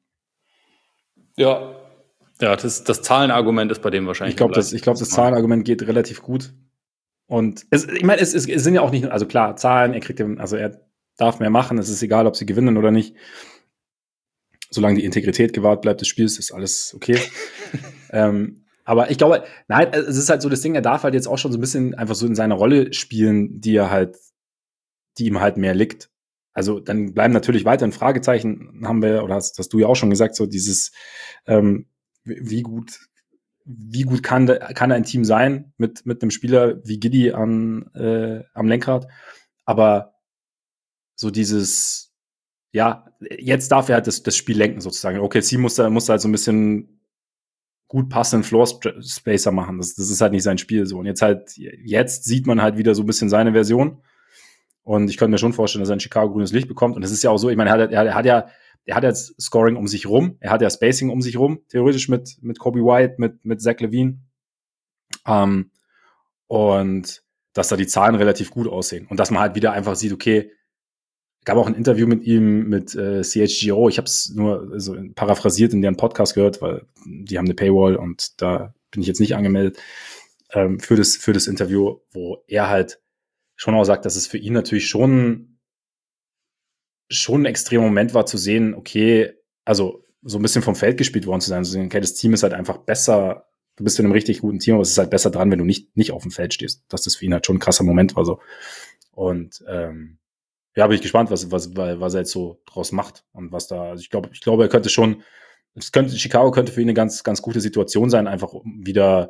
Ja. Ja, das, das Zahlenargument ist bei dem wahrscheinlich. Ich glaube, das, gleich. ich glaube, das Zahlenargument geht relativ gut. Und es, ich meine, es, es, es sind ja auch nicht, also klar, Zahlen, er kriegt, den, also er darf mehr machen, es ist egal, ob sie gewinnen oder nicht. Solange die Integrität gewahrt bleibt des Spiels, ist alles okay. ähm, aber ich glaube, nein, es ist halt so das Ding, er darf halt jetzt auch schon so ein bisschen einfach so in seiner Rolle spielen, die er halt, die ihm halt mehr liegt. Also dann bleiben natürlich weiterhin Fragezeichen, haben wir, oder hast, hast du ja auch schon gesagt, so dieses, ähm, wie gut, wie gut kann, kann ein Team sein mit, mit einem Spieler wie Giddey an, äh, am Lenkrad. Aber so dieses, ja, jetzt darf er halt das, das Spiel lenken sozusagen. Okay, sie muss da, muss da halt so ein bisschen gut passenden Floor-Spacer machen. Das, das ist halt nicht sein Spiel so. Und jetzt halt, jetzt sieht man halt wieder so ein bisschen seine Version. Und ich könnte mir schon vorstellen, dass er ein Chicago grünes Licht bekommt. Und es ist ja auch so, ich meine, er hat, er hat ja, er hat jetzt Scoring um sich rum, er hat ja Spacing um sich rum, theoretisch mit, mit Kobe White, mit, mit Zach LaVine. Ähm, und dass da die Zahlen relativ gut aussehen. Und dass man halt wieder einfach sieht, okay, gab auch ein Interview mit ihm, mit äh, C H G O. Ich habe es nur so paraphrasiert in deren Podcast gehört, weil die haben eine Paywall und da bin ich jetzt nicht angemeldet ähm, für das für das Interview, wo er halt schon auch sagt, dass es für ihn natürlich schon schon ein extremer Moment war zu sehen, okay, also so ein bisschen vom Feld gespielt worden zu sein, zu sehen, okay, das Team ist halt einfach besser, du bist in einem richtig guten Team, aber es ist halt besser dran, wenn du nicht nicht auf dem Feld stehst. Dass das für ihn halt schon ein krasser Moment war so. Und ähm, ja, bin ich gespannt, was, was, was er jetzt so draus macht und was da, also ich glaube, ich glaube, er könnte schon, es könnte, Chicago könnte für ihn eine ganz, ganz gute Situation sein, einfach um wieder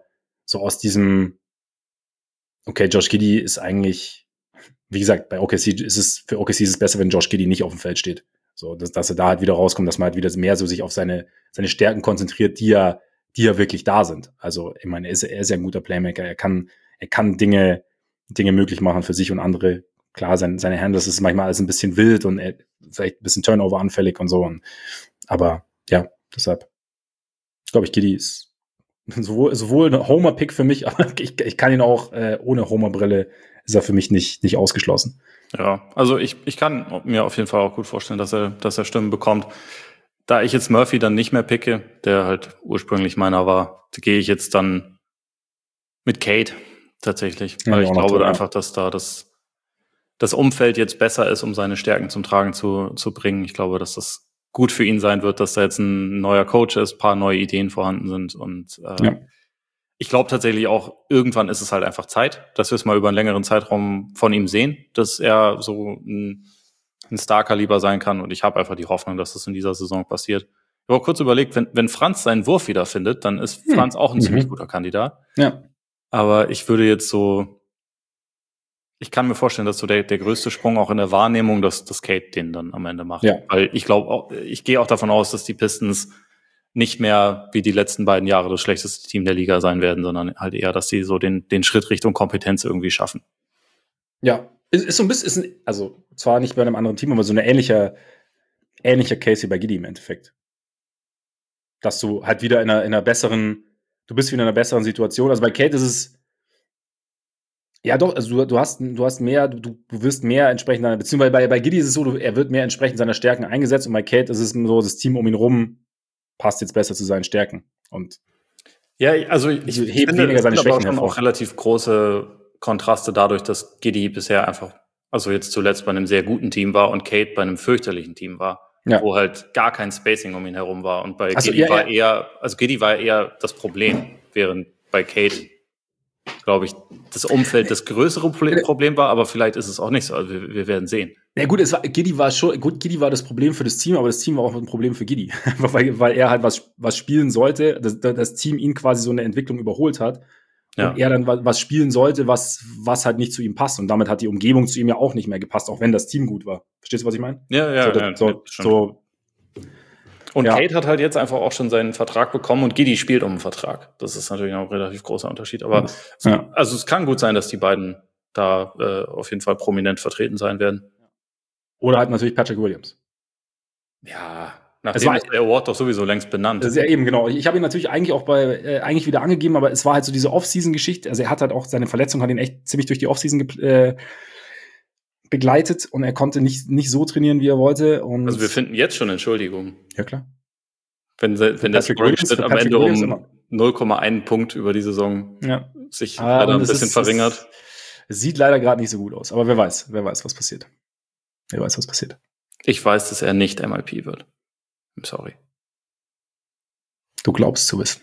so aus diesem, okay, Josh Giddey ist eigentlich, wie gesagt, bei O K C ist es, für O K C ist es besser, wenn Josh Giddey nicht auf dem Feld steht. So, dass, dass er da halt wieder rauskommt, dass man halt wieder mehr so sich auf seine, seine Stärken konzentriert, die ja, die ja wirklich da sind. Also, ich meine, er ist, er ist ja ein guter Playmaker. Er kann, er kann Dinge, Dinge möglich machen für sich und andere. Klar, sein, seine Handles ist manchmal alles ein bisschen wild und er, vielleicht ein bisschen Turnover anfällig und so. Und, aber, ja, deshalb glaube ich, Giddey ist sowohl, sowohl ein Homer-Pick für mich, aber ich, ich kann ihn auch äh, ohne Homer-Brille, ist er für mich nicht, nicht ausgeschlossen. Ja, also ich, ich kann mir auf jeden Fall auch gut vorstellen, dass er, dass er Stimmen bekommt. Da ich jetzt Murphy dann nicht mehr picke, der halt ursprünglich meiner war, gehe ich jetzt dann mit Cade tatsächlich. Ja, weil ich glaube toll, einfach, dass da das, das Umfeld jetzt besser ist, um seine Stärken zum Tragen zu, zu bringen. Ich glaube, dass das gut für ihn sein wird, dass da jetzt ein neuer Coach ist, ein paar neue Ideen vorhanden sind. Und äh, ja. ich glaube tatsächlich auch, irgendwann ist es halt einfach Zeit, dass wir es mal über einen längeren Zeitraum von ihm sehen, dass er so ein, ein Star-Kaliber sein kann. Und ich habe einfach die Hoffnung, dass das in dieser Saison passiert. Ich habe auch kurz überlegt, wenn, wenn Franz seinen Wurf wieder findet, dann ist hm. Franz auch ein mhm. ziemlich guter Kandidat. Ja. Aber ich würde jetzt so, ich kann mir vorstellen, dass so der, der größte Sprung auch in der Wahrnehmung, dass das Cade den dann am Ende macht. Ja. Weil ich glaube auch, ich gehe auch davon aus, dass die Pistons nicht mehr wie die letzten beiden Jahre das schlechteste Team der Liga sein werden, sondern halt eher, dass sie so den, den Schritt Richtung Kompetenz irgendwie schaffen. Ja, ist, ist so ein bisschen, ist ein, also zwar nicht bei einem anderen Team, aber so eine ähnliche, ähnlicher Case wie bei Giddey im Endeffekt. Dass du halt wieder in einer, in einer besseren, du bist wieder in einer besseren Situation. Also bei Cade ist es, ja doch, also du, du hast, du hast mehr, du, du wirst mehr entsprechend deiner, beziehungsweise bei, bei Giddey ist es so, du, er wird mehr entsprechend seiner Stärken eingesetzt und bei Cade ist es so, das Team um ihn rum passt jetzt besser zu seinen Stärken. Und ja, also ich, ich hebt finde, weniger seine finde Schwächen aber hervor. Auch relativ große Kontraste dadurch, dass Giddey bisher einfach, also jetzt zuletzt bei einem sehr guten Team war und Cade bei einem fürchterlichen Team war, ja. wo halt gar kein Spacing um ihn herum war. Und bei also, Giddey ja, war ja. eher, also Giddey war eher das Problem, während bei Cade, glaube ich, das Umfeld das größere Problem war, aber vielleicht ist es auch nicht so. Also wir, wir werden sehen. Ja gut, es war, Giddey war schon, gut, Giddey war das Problem für das Team, aber das Team war auch ein Problem für Giddey, weil, weil er halt was, was spielen sollte, das, das Team ihn quasi so eine Entwicklung überholt hat ja. und er dann was spielen sollte, was, was halt nicht zu ihm passt und damit hat die Umgebung zu ihm ja auch nicht mehr gepasst, auch wenn das Team gut war. Verstehst du, was ich meine? Ja, ja, so, das, ja. So, so, und ja. Cade hat halt jetzt einfach auch schon seinen Vertrag bekommen und Giddey spielt um einen Vertrag. Das ist natürlich auch ein relativ großer Unterschied, aber ja. also es kann gut sein, dass die beiden da äh, auf jeden Fall prominent vertreten sein werden. Oder halt natürlich Patrick Williams. Ja, nachdem ist der Award doch sowieso längst benannt. Das ist ja eben, genau. Ich habe ihn natürlich eigentlich auch bei, äh, eigentlich wieder angegeben, aber es war halt so diese Off-Season-Geschichte. Also er hat halt auch, seine Verletzung hat ihn echt ziemlich durch die Off-Season ge- äh, begleitet und er konnte nicht, nicht so trainieren, wie er wollte. Und also wir finden jetzt schon Entschuldigungen. Ja, klar. Wenn, wenn der Scoring-Schnitt am Ende Williams um null Komma eins Punkt über die Saison ja. sich ah, leider ein bisschen ist, verringert. Es sieht leider gerade nicht so gut aus, aber wer weiß, wer weiß, was passiert. Wer weiß, was passiert. Ich weiß, dass er nicht M I P wird. I'm sorry. Du glaubst zu wissen.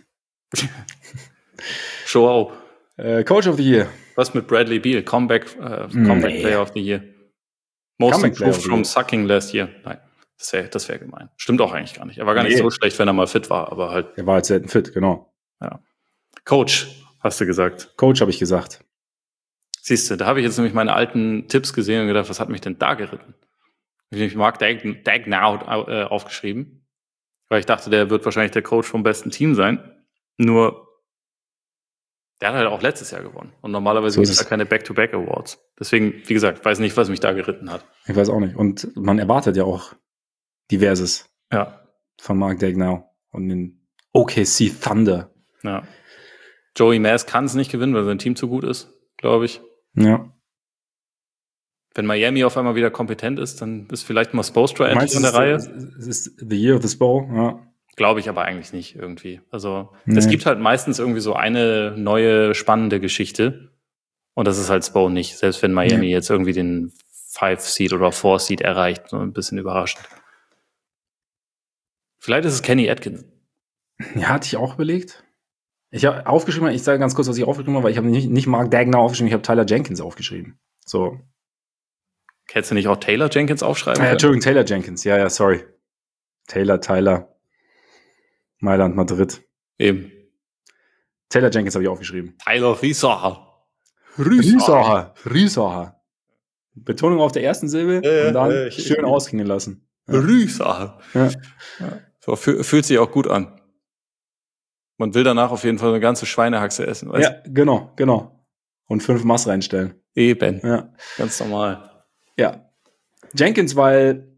Show auf. Äh, Coach of the Year. Was mit Bradley Beal? Comeback, äh, Comeback nee. Player of the Year. Most Comeback improved from sucking last year. Nein, das wäre das wär gemein. Stimmt auch eigentlich gar nicht. Er war gar nee. nicht so schlecht, wenn er mal fit war, aber halt. Er war halt selten fit, genau. Ja. Coach, hast du gesagt. Coach habe ich gesagt. Siehst du, da habe ich jetzt nämlich meine alten Tipps gesehen und gedacht, was hat mich denn da geritten? Ich habe Mark Daigneault äh, aufgeschrieben, weil ich dachte, der wird wahrscheinlich der Coach vom besten Team sein. Nur, der hat halt auch letztes Jahr gewonnen. Und normalerweise so gibt es da keine Back-to-Back-Awards. Deswegen, wie gesagt, weiß nicht, was mich da geritten hat. Ich weiß auch nicht. Und man erwartet ja auch Diverses ja. von Mark Daigneault und den O K C Thunder. Ja. Joey Mass kann es nicht gewinnen, weil sein Team zu gut ist, glaube ich. Ja. Wenn Miami auf einmal wieder kompetent ist, dann ist vielleicht mal Spoelstra endlich an der Reihe. Es ist the year of the Spo, ja. Glaube ich aber eigentlich nicht irgendwie. Also nee. Es gibt halt meistens irgendwie so eine neue, spannende Geschichte. Und das ist halt Spo nicht. Selbst wenn Miami nee. jetzt irgendwie den Five-Seed oder Four-Seed erreicht. So ein bisschen überraschend. Vielleicht ist es Kenny Atkinson. Ja, hatte ich auch überlegt. Ich habe aufgeschrieben, ich sage ganz kurz, was ich aufgeschrieben habe, weil ich habe nicht, nicht Mark Daigneault aufgeschrieben, ich habe Tyler Jenkins aufgeschrieben. So. Hättest du nicht auch Taylor Jenkins aufschreiben können? Ja, Entschuldigung, Taylor Jenkins. Ja, ja, sorry. Taylor, Tyler. Mailand, Madrid. Eben. Taylor Jenkins habe ich aufgeschrieben. Tyler Riesacher. Riesacher. Riesacher. Betonung auf der ersten Silbe äh, und dann äh, ich, schön ich, ausklingen lassen. Ja. Riesacher. Ja. Ja. So, fühlt sich auch gut an. Man will danach auf jeden Fall eine ganze Schweinehaxe essen. Weißt? Ja, genau, genau. Und fünf Mass reinstellen. Eben. Ja. Ganz normal. Ja. Jenkins, weil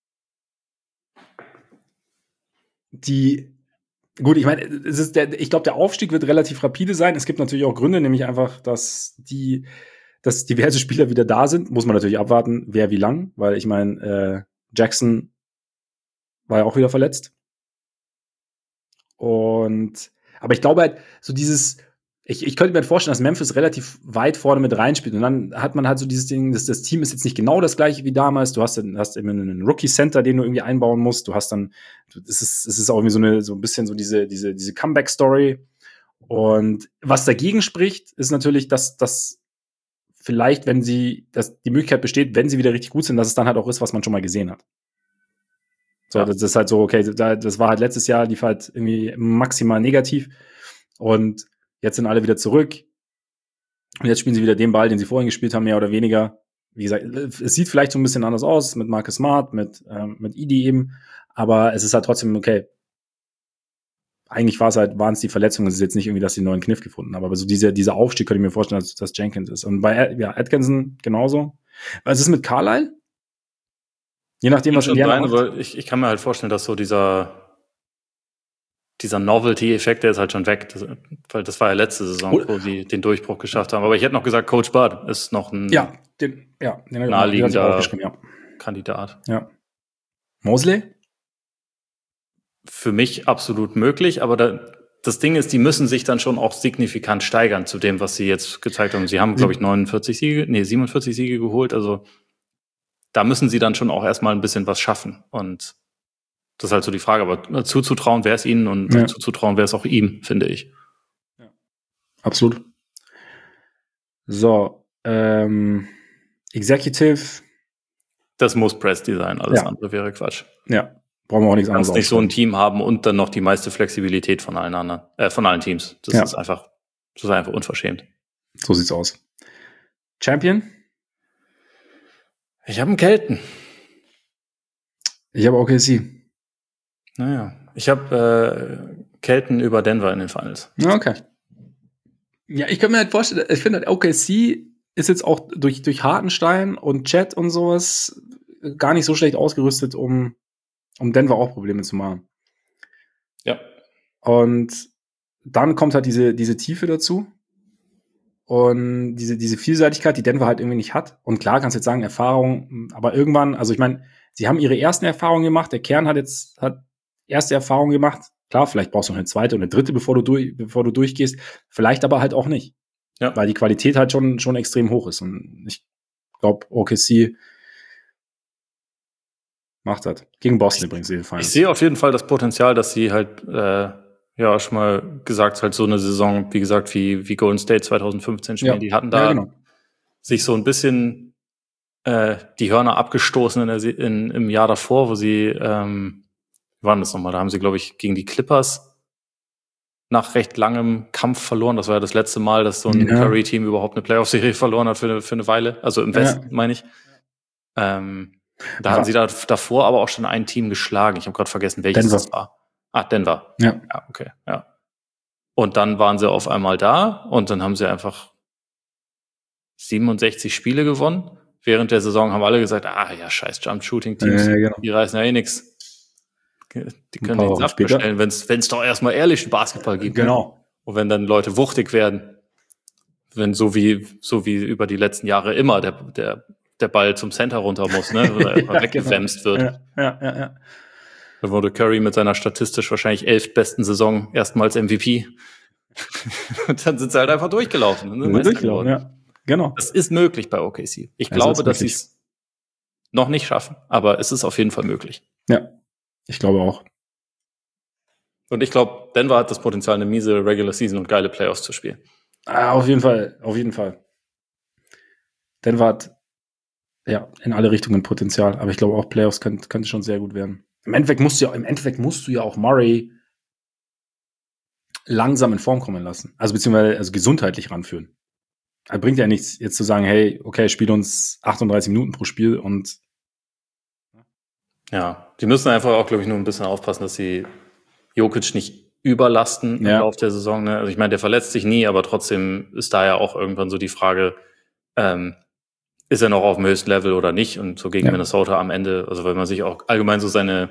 die, gut, ich meine, es ist der, ich glaube, der Aufstieg wird relativ rapide sein. Es gibt natürlich auch Gründe, nämlich einfach, dass die, dass diverse Spieler wieder da sind. Muss man natürlich abwarten, wer wie lang, weil ich meine, äh, Jackson war ja auch wieder verletzt. Und, aber ich glaube halt, so dieses, ich, ich könnte mir halt vorstellen, dass Memphis relativ weit vorne mit reinspielt. Und dann hat man halt so dieses Ding, dass das Team ist jetzt nicht genau das gleiche wie damals. Du hast, hast immer einen Rookie-Center, den du irgendwie einbauen musst. Du hast dann, es ist, es ist auch irgendwie so eine, so ein bisschen so diese, diese, diese Comeback-Story. Und was dagegen spricht, ist natürlich, dass, dass vielleicht, wenn sie, dass die Möglichkeit besteht, wenn sie wieder richtig gut sind, dass es dann halt auch ist, was man schon mal gesehen hat. So, ja. Das ist halt so, okay, das war halt letztes Jahr, lief halt irgendwie maximal negativ. Und jetzt sind alle wieder zurück. Und jetzt spielen sie wieder den Ball, den sie vorhin gespielt haben, mehr oder weniger. Wie gesagt, es sieht vielleicht so ein bisschen anders aus mit Marcus Smart, mit, ähm, mit Edey eben. Aber es ist halt trotzdem okay. Eigentlich war es halt, waren es die Verletzungen. Es ist jetzt nicht irgendwie, dass sie einen neuen Kniff gefunden haben. Aber so dieser, dieser Aufstieg könnte ich mir vorstellen, dass das Jenkins ist. Und bei ja, Atkinson genauso. Was ist mit Carlisle? Je nachdem, was Indiana macht. Aber ich, ich kann mir halt vorstellen, dass so dieser, dieser Novelty-Effekt, der ist halt schon weg. Das, weil das war ja letzte Saison, oh. wo sie den Durchbruch geschafft haben. Aber ich hätte noch gesagt, Coach Bud ist noch ein ja, den, ja, den naheliegender ja. Kandidat. Ja. Mosley? Für mich absolut möglich, aber da, das Ding ist, die müssen sich dann schon auch signifikant steigern zu dem, was sie jetzt gezeigt haben. Sie haben, glaube ich, neunundvierzig Siege, nee, siebenundvierzig Siege geholt, also da müssen sie dann schon auch erstmal ein bisschen was schaffen. Und das ist halt so die Frage, aber zuzutrauen wäre es ihnen und ja. zuzutrauen wäre es auch ihm, finde ich. Ja. Absolut. So, ähm, Executive. Das muss Presti sein, alles ja. andere wäre Quatsch. Ja, brauchen wir auch nichts anderes. Du kannst nicht so ein Team haben und dann noch die meiste Flexibilität von allen anderen, äh, von allen Teams. Das ja. ist einfach, das ist einfach unverschämt. So sieht's aus. Champion? Ich habe einen Kelten. Ich habe O K C. Naja, ich habe äh, Kelten über Denver in den Finals. Okay. Ja, ich kann mir halt vorstellen, ich finde halt O K C ist jetzt auch durch, durch Hartenstein und Chet und sowas gar nicht so schlecht ausgerüstet, um, um Denver auch Probleme zu machen. Ja. Und dann kommt halt diese, diese Tiefe dazu. Und diese, diese Vielseitigkeit, die Denver halt irgendwie nicht hat. Und klar kannst du jetzt sagen, Erfahrung, aber irgendwann, also ich meine, sie haben ihre ersten Erfahrungen gemacht, der Kern hat jetzt, hat erste Erfahrungen gemacht. Klar, vielleicht brauchst du noch eine zweite und eine dritte, bevor du durch, bevor du durchgehst. Vielleicht aber halt auch nicht. Ja. Weil die Qualität halt schon, schon extrem hoch ist. Und ich glaube, O K C macht das. Gegen Boston übrigens jedenfalls. Ich sehe auf jeden Fall das Potenzial, dass sie halt, äh, ja, schon mal gesagt, halt so eine Saison, wie gesagt, wie, wie Golden State zwanzig fünfzehn spielen. Ja. Die hatten da ja, genau. sich so ein bisschen äh, die Hörner abgestoßen in der, in, im Jahr davor, wo sie, ähm, wie war das nochmal? Da haben sie, glaube ich, gegen die Clippers nach recht langem Kampf verloren. Das war ja das letzte Mal, dass so ein ja. Curry-Team überhaupt eine Playoff-Serie verloren hat für eine, für eine Weile. Also im Westen, ja. meine ich. Ähm, da ja. hatten sie da, davor aber auch schon ein Team geschlagen. Ich habe gerade vergessen, welches Denver. das war. Ah, Denver. Ja. Ja, okay, ja. Und dann waren sie auf einmal da und dann haben sie einfach siebenundsechzig Spiele gewonnen. Während der Saison haben alle gesagt, ah ja, scheiß Jump-Shooting-Teams, ja, genau. die reißen ja eh nix. Die können den Saft bestellen, wenn es doch erstmal ehrlichen Basketball gibt. Genau. Ne? Und wenn dann Leute wuchtig werden, wenn so wie so wie über die letzten Jahre immer der der der Ball zum Center runter muss, ne, oder erstmal ja, weggewämst genau. wird. Ja, ja, ja. Dann wurde Curry mit seiner statistisch wahrscheinlich elf besten Saison erstmals M V P. Und dann sind sie halt einfach durchgelaufen. Ne? Durchgelaufen, ja. Genau. Das ist möglich bei O K C. Ich also glaube, dass sie es noch nicht schaffen, aber es ist auf jeden Fall möglich. Ja, ich glaube auch. Und ich glaube, Denver hat das Potenzial, eine miese Regular Season und geile Playoffs zu spielen. Ah, auf jeden Fall, auf jeden Fall. Denver hat ja in alle Richtungen Potenzial, aber ich glaube auch Playoffs könnte könnte schon sehr gut werden. Im Endeffekt musst du ja, im Endeffekt musst du ja auch Murray langsam in Form kommen lassen. Also beziehungsweise also gesundheitlich ranführen. Also bringt ja nichts, jetzt zu sagen, hey, okay, spiel uns achtunddreißig Minuten pro Spiel und ja, die müssen einfach auch, glaube ich, nur ein bisschen aufpassen, dass sie Jokic nicht überlasten ja. im Laufe der Saison. Ne? Also ich meine, der verletzt sich nie, aber trotzdem ist da ja auch irgendwann so die Frage, ähm, ist er noch auf dem höchsten Level oder nicht? Und so gegen ja. Minnesota am Ende, also wenn man sich auch allgemein so seine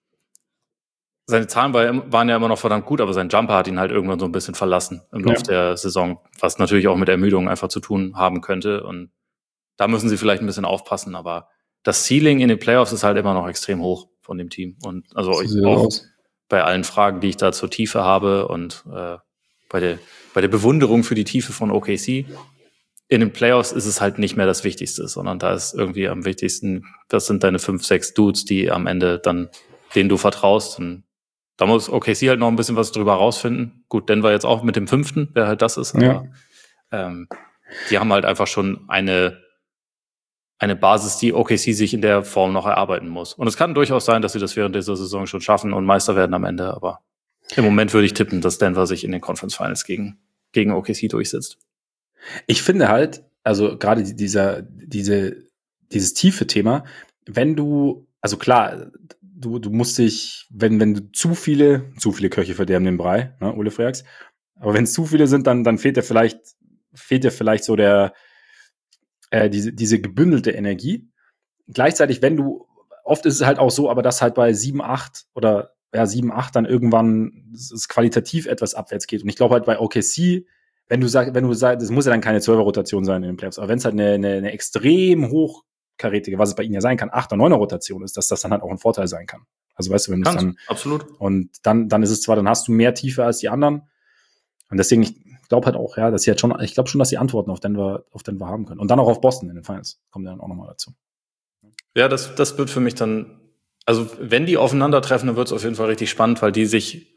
seine Zahlen war, waren ja immer noch verdammt gut, aber sein Jumper hat ihn halt irgendwann so ein bisschen verlassen im Laufe Ja. der Saison, was natürlich auch mit Ermüdung einfach zu tun haben könnte. Und da müssen sie vielleicht ein bisschen aufpassen, aber das Ceiling in den Playoffs ist halt immer noch extrem hoch von dem Team. Und also So sieht das auch aus. bei allen Fragen, die ich da zur Tiefe habe und äh, bei der bei der Bewunderung für die Tiefe von O K C, in den Playoffs ist es halt nicht mehr das Wichtigste, sondern da ist irgendwie am wichtigsten, das sind deine fünf, sechs Dudes, die am Ende dann, denen du vertraust. Und da muss O K C halt noch ein bisschen was drüber rausfinden. Gut, Denver jetzt auch mit dem fünften, wer halt das ist, aber Ja. ähm, die haben halt einfach schon eine eine Basis, die O K C sich in der Form noch erarbeiten muss. Und es kann durchaus sein, dass sie das während dieser Saison schon schaffen und Meister werden am Ende, aber im Moment würde ich tippen, dass Denver sich in den Conference Finals gegen, gegen O K C durchsetzt. Ich finde halt, also gerade dieser, diese, dieses tiefe Thema, wenn du, also klar, du, du musst dich, wenn, wenn du zu viele, zu viele Köche verderben den Brei, ne, Ole Freaks, aber wenn es zu viele sind, dann, dann fehlt dir vielleicht, fehlt dir vielleicht so der, äh, diese, diese gebündelte Energie. Gleichzeitig, wenn du, oft ist es halt auch so, aber dass halt bei sieben, acht oder ja, sieben, acht dann irgendwann es qualitativ etwas abwärts geht. Und ich glaube halt bei O K C, wenn du sagst, wenn du sagst, das muss ja dann keine zwölfer-Rotation sein in den Playoffs, aber wenn es halt eine, eine, eine extrem hochkarätige, was es bei ihnen ja sein kann, acht- oder neuner-Rotation ist, dass das dann halt auch ein Vorteil sein kann. Also weißt du, wenn du es dann absolut. Und dann, dann ist es zwar, dann hast du mehr Tiefe als die anderen. Und deswegen, ich glaube halt auch, ja, dass sie halt schon, ich glaube schon, dass sie Antworten auf Denver, auf Denver haben können. Und dann auch auf Boston in den Finals. Kommt dann auch nochmal dazu. Ja, das, das wird für mich dann, also wenn die aufeinandertreffen, dann wird es auf jeden Fall richtig spannend, weil die sich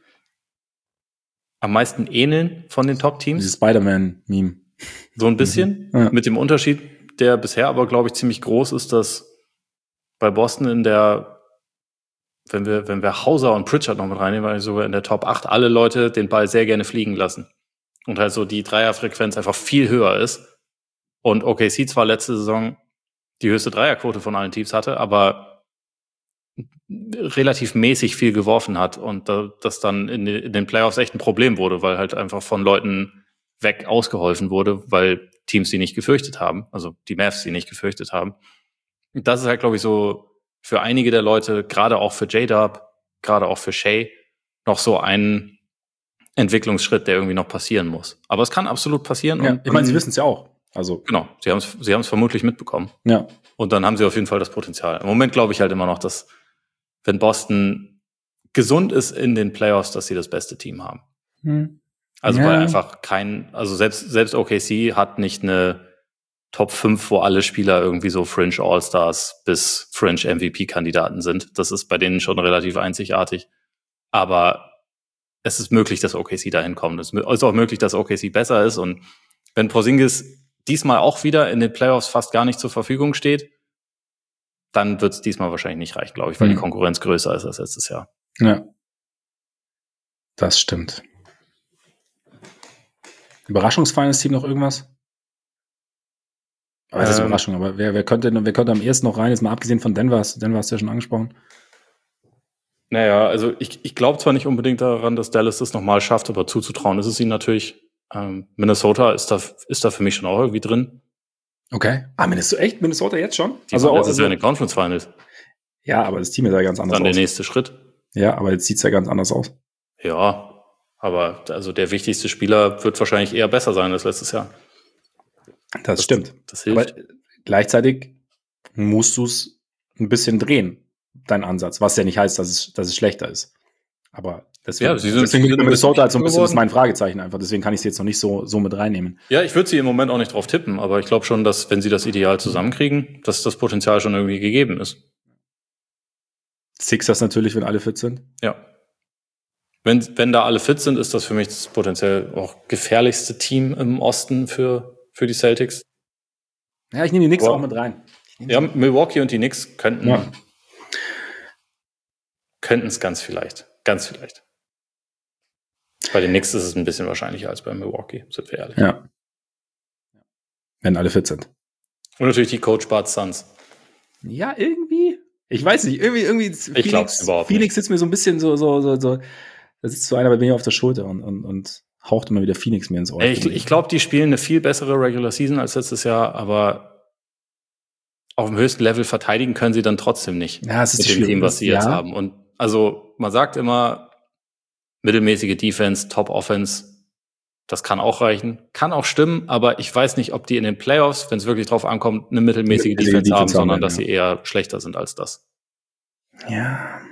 am meisten ähneln von den Top-Teams. Dieses Spider-Man-Meme. So ein bisschen. Mhm. Ja. Mit dem Unterschied, der bisher aber, glaube ich, ziemlich groß ist, dass bei Boston in der, wenn wir, wenn wir Hauser und Pritchard noch mit reinnehmen, weil sogar in der Top acht alle Leute den Ball sehr gerne fliegen lassen. Und halt so die Dreierfrequenz einfach viel höher ist. Und O K C zwar letzte Saison die höchste Dreierquote von allen Teams hatte, aber relativ mäßig viel geworfen hat und das dann in den Playoffs echt ein Problem wurde, weil halt einfach von Leuten weg ausgeholfen wurde, weil Teams die nicht gefürchtet haben, also die Mavs die nicht gefürchtet haben. Und das ist halt, glaube ich, so für einige der Leute, gerade auch für J-Dub, gerade auch für Shea, noch so ein Entwicklungsschritt, der irgendwie noch passieren muss. Aber es kann absolut passieren. Ja, und ich meine, sie wissen es ja auch. Also genau, sie haben es sie haben es vermutlich mitbekommen. Ja. Und dann haben sie auf jeden Fall das Potenzial. Im Moment glaube ich halt immer noch, dass wenn Boston gesund ist in den Playoffs, dass sie das beste Team haben. Hm. Also ja. weil einfach kein, also selbst, selbst O K C hat nicht eine Top fünf, wo alle Spieler irgendwie so Fringe All-Stars bis Fringe M V P-Kandidaten sind. Das ist bei denen schon relativ einzigartig. Aber es ist möglich, dass O K C dahin kommt. Es ist auch möglich, dass O K C besser ist. Und wenn Porzingis diesmal auch wieder in den Playoffs fast gar nicht zur Verfügung steht, dann wird es diesmal wahrscheinlich nicht reichen, glaube ich, weil hm. die Konkurrenz größer ist als letztes Jahr. Ja, das stimmt. Überraschungsfeines Team noch irgendwas? Aber das ist ähm, Überraschung, aber wer, wer, könnte, wer könnte am ehesten noch rein, jetzt mal abgesehen von Denver, Denver hast du ja schon angesprochen. Naja, also ich, ich glaube zwar nicht unbedingt daran, dass Dallas das nochmal schafft, aber zuzutrauen ist es ihnen natürlich. Ähm, Minnesota ist da, ist da für mich schon auch irgendwie drin. Okay. Ah, Minnesota, echt? Minnesota jetzt schon? Die also jetzt ist ja in den Conference Finals. Ja, aber das Team ist ja ganz anders Dann aus. der nächste Schritt. Ja, aber jetzt sieht's ja ganz anders aus. Ja, aber also der wichtigste Spieler wird wahrscheinlich eher besser sein als letztes Jahr. Das, das stimmt. Das hilft. Aber gleichzeitig musst du es ein bisschen drehen, dein Ansatz, was ja nicht heißt, dass es, dass es schlechter ist. Aber deswegen, ja, sie sind, deswegen sie sind Minnesota halt so ein bisschen, das ist mein Fragezeichen einfach. Deswegen kann ich sie jetzt noch nicht so, so mit reinnehmen. Ja, ich würde sie im Moment auch nicht drauf tippen, aber ich glaube schon, dass, wenn sie das Ideal zusammenkriegen, dass das Potenzial schon irgendwie gegeben ist. Sixers natürlich, wenn alle fit sind. Ja. Wenn, wenn da alle fit sind, ist das für mich das potenziell auch gefährlichste Team im Osten für, für die Celtics. Ja, ich nehme die Knicks wow. auch mit rein. Ja, Milwaukee und die Knicks könnten ja. könnten es ganz vielleicht. Ganz vielleicht. Bei den Knicks ist es ein bisschen wahrscheinlicher als bei Milwaukee, sind wir ehrlich. Ja. Wenn alle fit sind. Und natürlich die Coach Bart Suns. Ja, irgendwie. Ich weiß nicht, irgendwie, irgendwie. Ich Phoenix, glaub's überhaupt Phoenix nicht. sitzt mir so ein bisschen so, so, so, so. Da sitzt so einer bei mir auf der Schulter und, und, und haucht immer wieder Phoenix mir ins Ohr. Ich, ich glaube, die spielen eine viel bessere Regular Season als letztes Jahr, aber auf dem höchsten Level verteidigen können sie dann trotzdem nicht. Ja, es ist mit die dem Team, was sie ja. jetzt haben. Und also, man sagt immer, mittelmäßige Defense, Top Offense, das kann auch reichen. Kann auch stimmen, aber ich weiß nicht, ob die in den Playoffs, wenn es wirklich drauf ankommt, eine mittelmäßige Die, Defense, die haben, Defense sondern haben, dass ja. sie eher schlechter sind als das. Ja.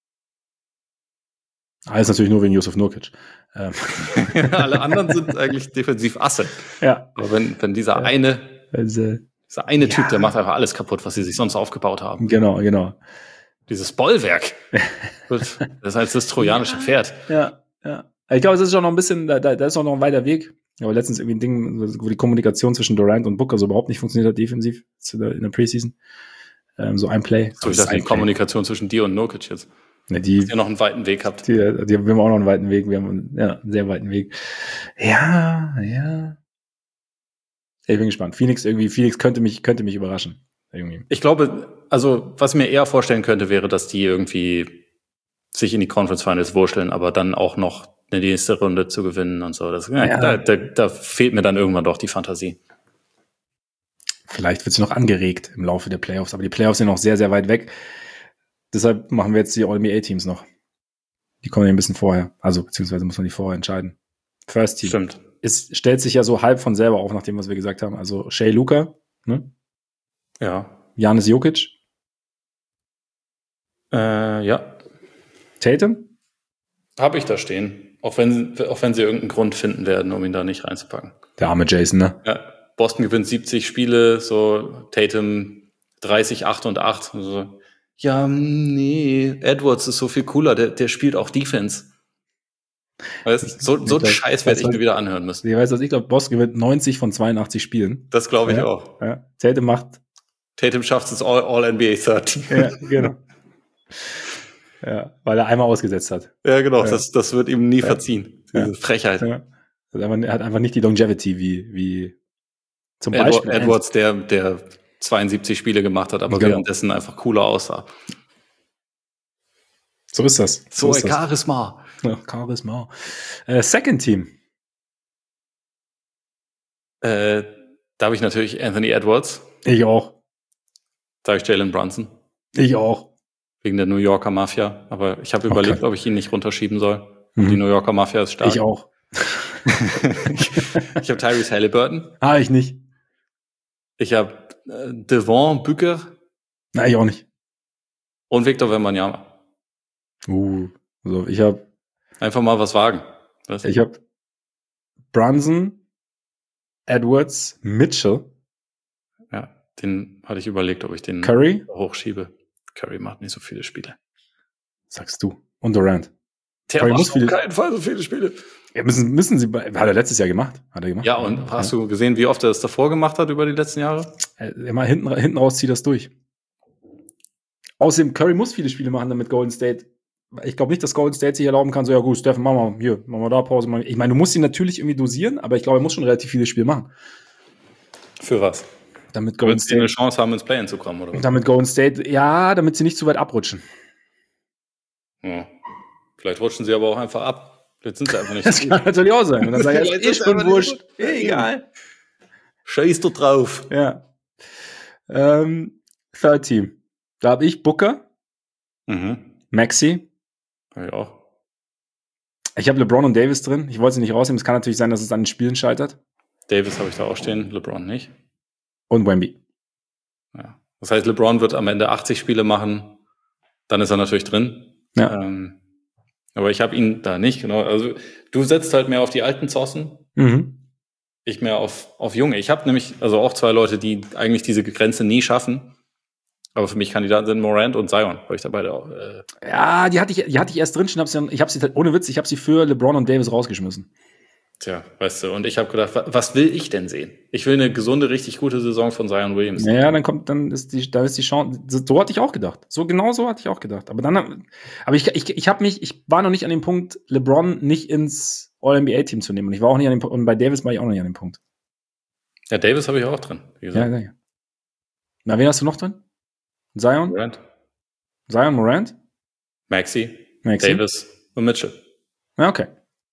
Alles natürlich nur wegen Yusuf Nurkic. Ähm. Alle anderen sind eigentlich defensiv Asse. Ja. Aber wenn, wenn dieser ja. eine, also, dieser eine ja. Typ, der macht einfach alles kaputt, was sie sich sonst aufgebaut haben. Genau, genau. Dieses Bollwerk. Das ist halt das trojanische ja. Pferd. Ja, ja. Ich glaube, es ist schon noch ein bisschen, da, da ist auch noch ein weiter Weg. Aber letztens irgendwie ein Ding, wo die Kommunikation zwischen Durant und Booker so überhaupt nicht funktioniert hat, defensiv, in der Preseason. Ähm, so ein Play. So, ich dachte, die Kommunikation zwischen dir und Nurkic jetzt. Ja, die, dass ihr noch einen weiten Weg habt. Die, die, wir haben auch noch einen weiten Weg. Wir haben ja, einen sehr weiten Weg. Ja, ja. Ich bin gespannt. Phoenix irgendwie, Phoenix könnte mich, könnte mich überraschen. Irgendwie. Ich glaube, also, was ich mir eher vorstellen könnte, wäre, dass die irgendwie sich in die Conference Finals wurschteln, aber dann auch noch eine nächste Runde zu gewinnen und so. Das, ja, ja. Da, da, da fehlt mir dann irgendwann doch die Fantasie. Vielleicht wird sie noch angeregt im Laufe der Playoffs, aber die Playoffs sind noch sehr, sehr weit weg. Deshalb machen wir jetzt die All-N B A-Teams noch. Die kommen ja ein bisschen vorher. Also, beziehungsweise muss man die vorher entscheiden. First Team. Stimmt. Es stellt sich ja so halb von selber auf, nach dem, was wir gesagt haben. Also, Shea Luka, ne? Ja. Giannis Jokic. Äh, ja. Tatum? Habe ich da stehen. Auch wenn, auch wenn sie irgendeinen Grund finden werden, um ihn da nicht reinzupacken. Der arme Jason, ne? Ja. Boston gewinnt siebzig Spiele, so Tatum dreißig, acht und acht. So. Ja, nee, Edwards ist so viel cooler, der, der spielt auch Defense. Weißt, so so ein Scheiß werde ich mir wieder anhören müssen. Ich weiß, dass ich glaube, Boston gewinnt neunzig von zweiundachtzig Spielen. Das glaube ich ja, auch. Ja. Tatum macht. Tatum schafft es all, all N B A dreißig. Ja, genau. Ja, weil er einmal ausgesetzt hat. Ja, genau, ja. Das, das wird ihm nie ja. verziehen. Diese ja. Frechheit. Ja. Er hat einfach nicht die Longevity wie, wie zum Edward, Beispiel. Edwards, der, der zweiundsiebzig Spiele gemacht hat, aber genau. währenddessen einfach cooler aussah. So ist das. So, so ein Charisma. Ja, Charisma. Äh, Second Team. Äh, da habe ich natürlich Anthony Edwards. Ich auch. Da habe ich Jalen Brunson. Ich auch. Wegen der New Yorker Mafia. Aber ich habe überlegt, okay. ob ich ihn nicht runterschieben soll. Mhm. Die New Yorker Mafia ist stark. Ich auch. ich ich habe Tyrese Halliburton. Ah, ich nicht. Ich habe äh, Devon Booker. Nein, ich auch nicht. Und Victor Wembanyama. Uh, also ich habe einfach mal was wagen. Was? Ich habe Brunson, Edwards, Mitchell. Ja, den hatte ich überlegt, ob ich den Curry hochschiebe. Curry macht nicht so viele Spiele. Sagst du. Und Durant. Der Curry macht auf keinen Fall so viele Spiele. Ja, müssen, müssen sie, hat er letztes Jahr gemacht. Hat er gemacht. Ja, und hast ja. du gesehen, wie oft er das davor gemacht hat über die letzten Jahre? Immer hinten, hinten raus zieht das durch. Außerdem, Curry muss viele Spiele machen, damit Golden State. Ich glaube nicht, dass Golden State sich erlauben kann, so, ja gut, Steffen, machen wir hier, machen wir da Pause. Ich meine, du musst ihn natürlich irgendwie dosieren, aber ich glaube, er muss schon relativ viele Spiele machen. Für was? Damit Golden State eine Chance haben, ins Play-In zu kommen, oder was? Damit Golden State, ja, damit sie nicht zu weit abrutschen. Ja. Vielleicht rutschen sie aber auch einfach ab. Jetzt sind sie einfach nicht. Das kann natürlich auch sein. Und dann sage ich, ist schon wurscht. Egal. Scheiß doch drauf. Ja. Ähm, Third Team. Da habe ich Booker, mhm. Maxey. Ja, ich auch. Ich habe LeBron und Davis drin. Ich wollte sie nicht rausnehmen. Es kann natürlich sein, dass es an den Spielen scheitert. Davis habe ich da auch stehen, LeBron nicht. Und Wemby. Ja. Das heißt, LeBron wird am Ende achtzig Spiele machen. Dann ist er natürlich drin. Ja. Ähm, aber ich habe ihn da nicht, genau. Also du setzt halt mehr auf die alten Zossen. Mhm. Ich mehr auf, auf Junge. Ich habe nämlich also auch zwei Leute, die eigentlich diese Grenze nie schaffen. Aber für mich Kandidaten sind Morant und Zion, weil ich da beide auch. Äh ja, die hatte ich, die hatte ich erst drin. Ich habe sie, ich hab sie ohne Witz, ich habe sie für LeBron und Davis rausgeschmissen. Tja, weißt du, und ich habe gedacht, wa- was will ich denn sehen? Ich will eine gesunde, richtig gute Saison von Zion Williams. Naja, dann kommt, dann ist die, da ist die Chance. So, so hatte ich auch gedacht. So genau so hatte ich auch gedacht. Aber dann, aber ich, ich, ich habe mich, ich war noch nicht an dem Punkt, LeBron nicht ins All-N B A-Team zu nehmen. Und ich war auch nicht an dem Punkt, und bei Davis war ich auch noch nicht an dem Punkt. Ja, Davis habe ich auch drin, wie Ja, gesagt. ja, ja. Na, wen hast du noch drin? Zion? Morant, Zion Morant? Maxi, Maxi? Davis und Mitchell. Ja, okay.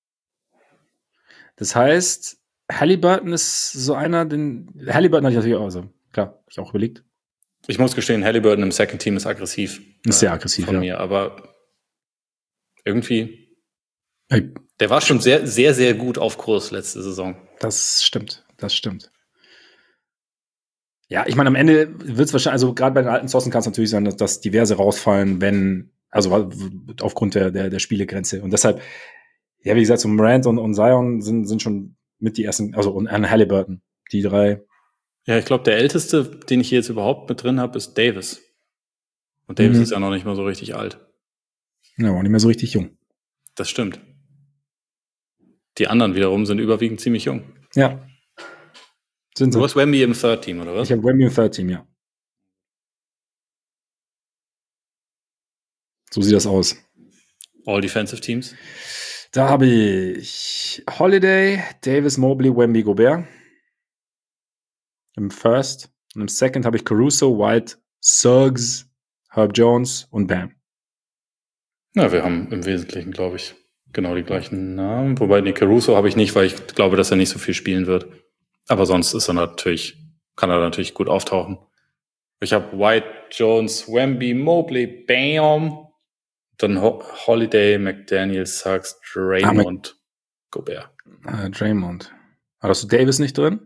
Das heißt, Halliburton ist so einer, den, Halliburton hatte ich natürlich auch, also, klar, hab ich auch überlegt. Ich muss gestehen, Halliburton im Second Team ist aggressiv. Ist sehr aggressiv, von ja. mir, aber irgendwie, Hey, der war schon sehr, sehr, sehr gut auf Kurs letzte Saison. das stimmt, das stimmt. Ja, ich meine, am Ende wird es wahrscheinlich, also gerade bei den alten Zossen kann es natürlich sein, dass, dass diverse rausfallen, wenn, also aufgrund der, der, der Spielegrenze. Und deshalb, ja, wie gesagt, so Morant und, und Zion sind, sind schon mit die ersten, also und an Halliburton, die drei. Ja, ich glaube, der älteste, den ich hier jetzt überhaupt mit drin habe, ist Davis. Und Davis Mhm. ist ja noch nicht mal so richtig alt. Ja, war nicht mehr so richtig jung. Das stimmt. Die anderen wiederum sind überwiegend ziemlich jung. Ja. Sind Du sie. hast Wemby im Third Team, oder was? Ich habe Wemby im Third Team, ja. So sieht das aus. All Defensive Teams. Da habe ich Holiday, Davis, Mobley, Wemby, Gobert. Im First. Und im Second habe ich Caruso, White, Suggs, Herb Jones und Bam. Na, wir haben im Wesentlichen, glaube ich, genau die gleichen Namen. Wobei, den Caruso habe ich nicht, weil ich glaube, dass er nicht so viel spielen wird. Aber sonst ist er natürlich, kann er natürlich gut auftauchen. Ich habe White, Jones, Wemby, Mobley, Bam. Dann Ho- Holiday, McDaniel, Suggs, Draymond, Gobert. Äh, Draymond. Aber hast du Davis nicht drin?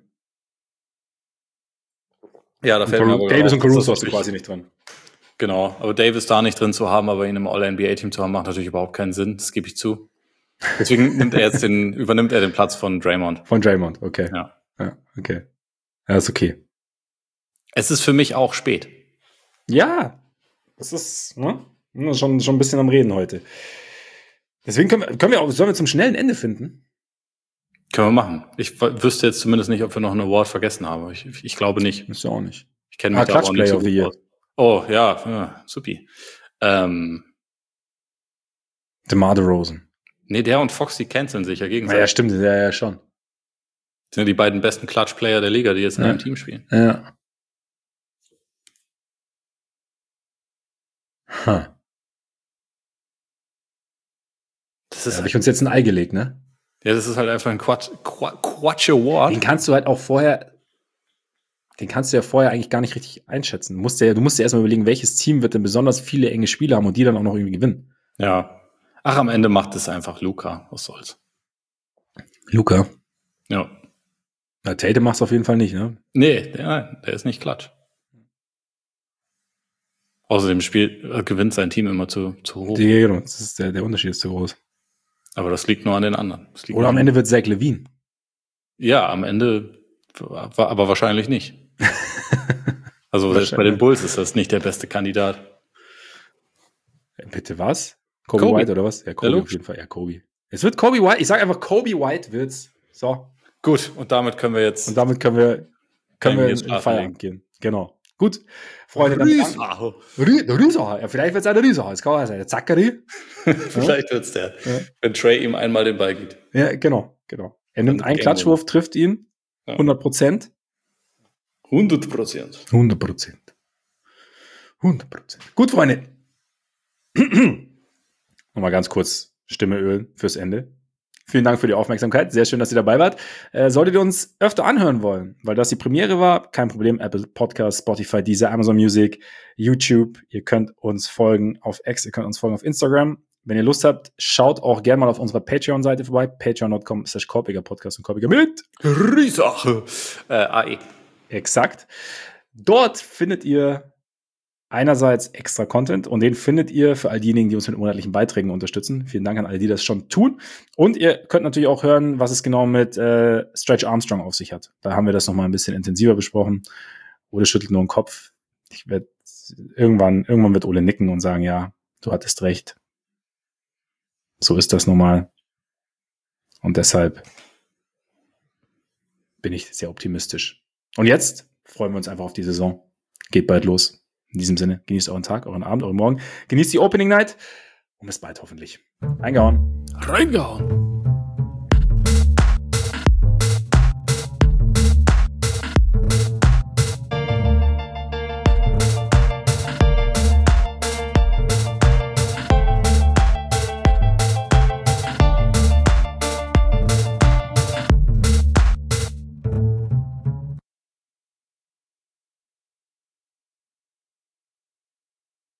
Ja, da Und fällt mir Caru- aber Davis auf, und Caruso dass das hast du natürlich- quasi nicht drin. Genau, aber Davis da nicht drin zu haben, aber ihn im All-N B A-Team zu haben, macht natürlich überhaupt keinen Sinn. Das gebe ich zu. Deswegen nimmt er jetzt den, übernimmt er den Platz von Draymond. Von Draymond, okay. Ja. Ja, okay. Ja, ist okay. Es ist für mich auch spät. Ja, das ist, ne? Schon, schon ein bisschen am Reden heute. Deswegen können wir, können wir auch, sollen wir zum schnellen Ende finden? Können wir machen. Ich w- wüsste jetzt zumindest nicht, ob wir noch einen Award vergessen haben. Ich, ich glaube nicht. Ist ja auch nicht. Ich kenne Ah, mich da aber auch Clutch nicht Player so of the gut Year. aus. Oh, ja, ja supi. Ähm, DeMar DeRozan. nee, der und Foxy canceln sich ja Ja, gegenseitig. ja, stimmt, ja, ja, schon. Das sind ja die beiden besten Clutch-Player der Liga, die jetzt in Ja. einem Team spielen. Ja. Huh. Das Da ist, habe ich uns jetzt ein Ei gelegt, ne? ja, das ist halt einfach ein Quatsch, Quatsch, Quatsch Award. Den kannst du halt auch vorher, den kannst du ja vorher eigentlich gar nicht richtig einschätzen. Du musst ja, du musst ja erstmal überlegen, welches Team wird denn besonders viele enge Spiele haben und die dann auch noch irgendwie gewinnen. Ja. Ach, am Ende macht es einfach Luka. Was soll's. Luca. Ja. Na, Tate macht's auf jeden Fall nicht, ne? Nee, der, der ist nicht Klatsch. Außerdem spielt, äh, gewinnt sein Team immer zu, zu hoch. Die, genau, das ist der, der Unterschied ist zu groß. Aber das liegt nur an den anderen. Das liegt Oder nur am an- Ende wird Zach Levine. Ja, am Ende, war, aber wahrscheinlich nicht. Also selbst bei Wahrscheinlich. den Bulls ist das nicht der beste Kandidat. Bitte was? Kobe, Kobe. White oder was? Ja, Kobe Ja, auf jeden Fall. Ja, Kobe. Es wird Kobe White. Ich sage einfach, Kobe White wird's. So. Gut, und damit können wir jetzt. Und damit können wir, können wir wir in, jetzt in schlafen Feierabend gehen. Genau. Gut. Freunde, dann danken- Riesache. Rü- Der Riesacher. Ja, vielleicht wird's auch der Riesacher. Es kann auch sein. Der Zachary. Vielleicht wird's der. Ja. Wenn Trey ihm einmal den Ball gibt. Ja, genau. Genau. Er nimmt Dann einen Game Klatschwurf, trifft ihn. Ja. hundert Prozent. hundert Prozent. hundert Prozent. hundert Prozent. Gut, Freunde. Nochmal ganz kurz Stimme ölen fürs Ende. Vielen Dank für die Aufmerksamkeit. Sehr schön, dass ihr dabei wart. Äh, solltet ihr uns öfter anhören wollen, weil das die Premiere war, kein Problem. Apple Podcasts, Spotify, Deezer, Amazon Music, YouTube. Ihr könnt uns folgen auf X, ihr könnt uns folgen auf Instagram. Wenn ihr Lust habt, schaut auch gerne mal auf unserer Patreon-Seite vorbei. patreon dot com slash korpiger Podcast und Korpiger mit Riesache. Äh, A E. Exakt. Dort findet ihr einerseits extra Content und den findet ihr für all diejenigen, die uns mit monatlichen Beiträgen unterstützen. Vielen Dank an alle, die das schon tun. Und ihr könnt natürlich auch hören, was es genau mit äh, Stretch Armstrong auf sich hat. Da haben wir das nochmal ein bisschen intensiver besprochen. Ole schüttelt nur den Kopf. Ich werde irgendwann, irgendwann wird Ole nicken und sagen, ja, du hattest recht. So ist das nun mal. Und deshalb bin ich sehr optimistisch. Und jetzt freuen wir uns einfach auf die Saison. Geht bald los. In diesem Sinne, genießt euren Tag, euren Abend, euren Morgen. Genießt die Opening Night und bis bald hoffentlich. Reingehauen. Reingehauen.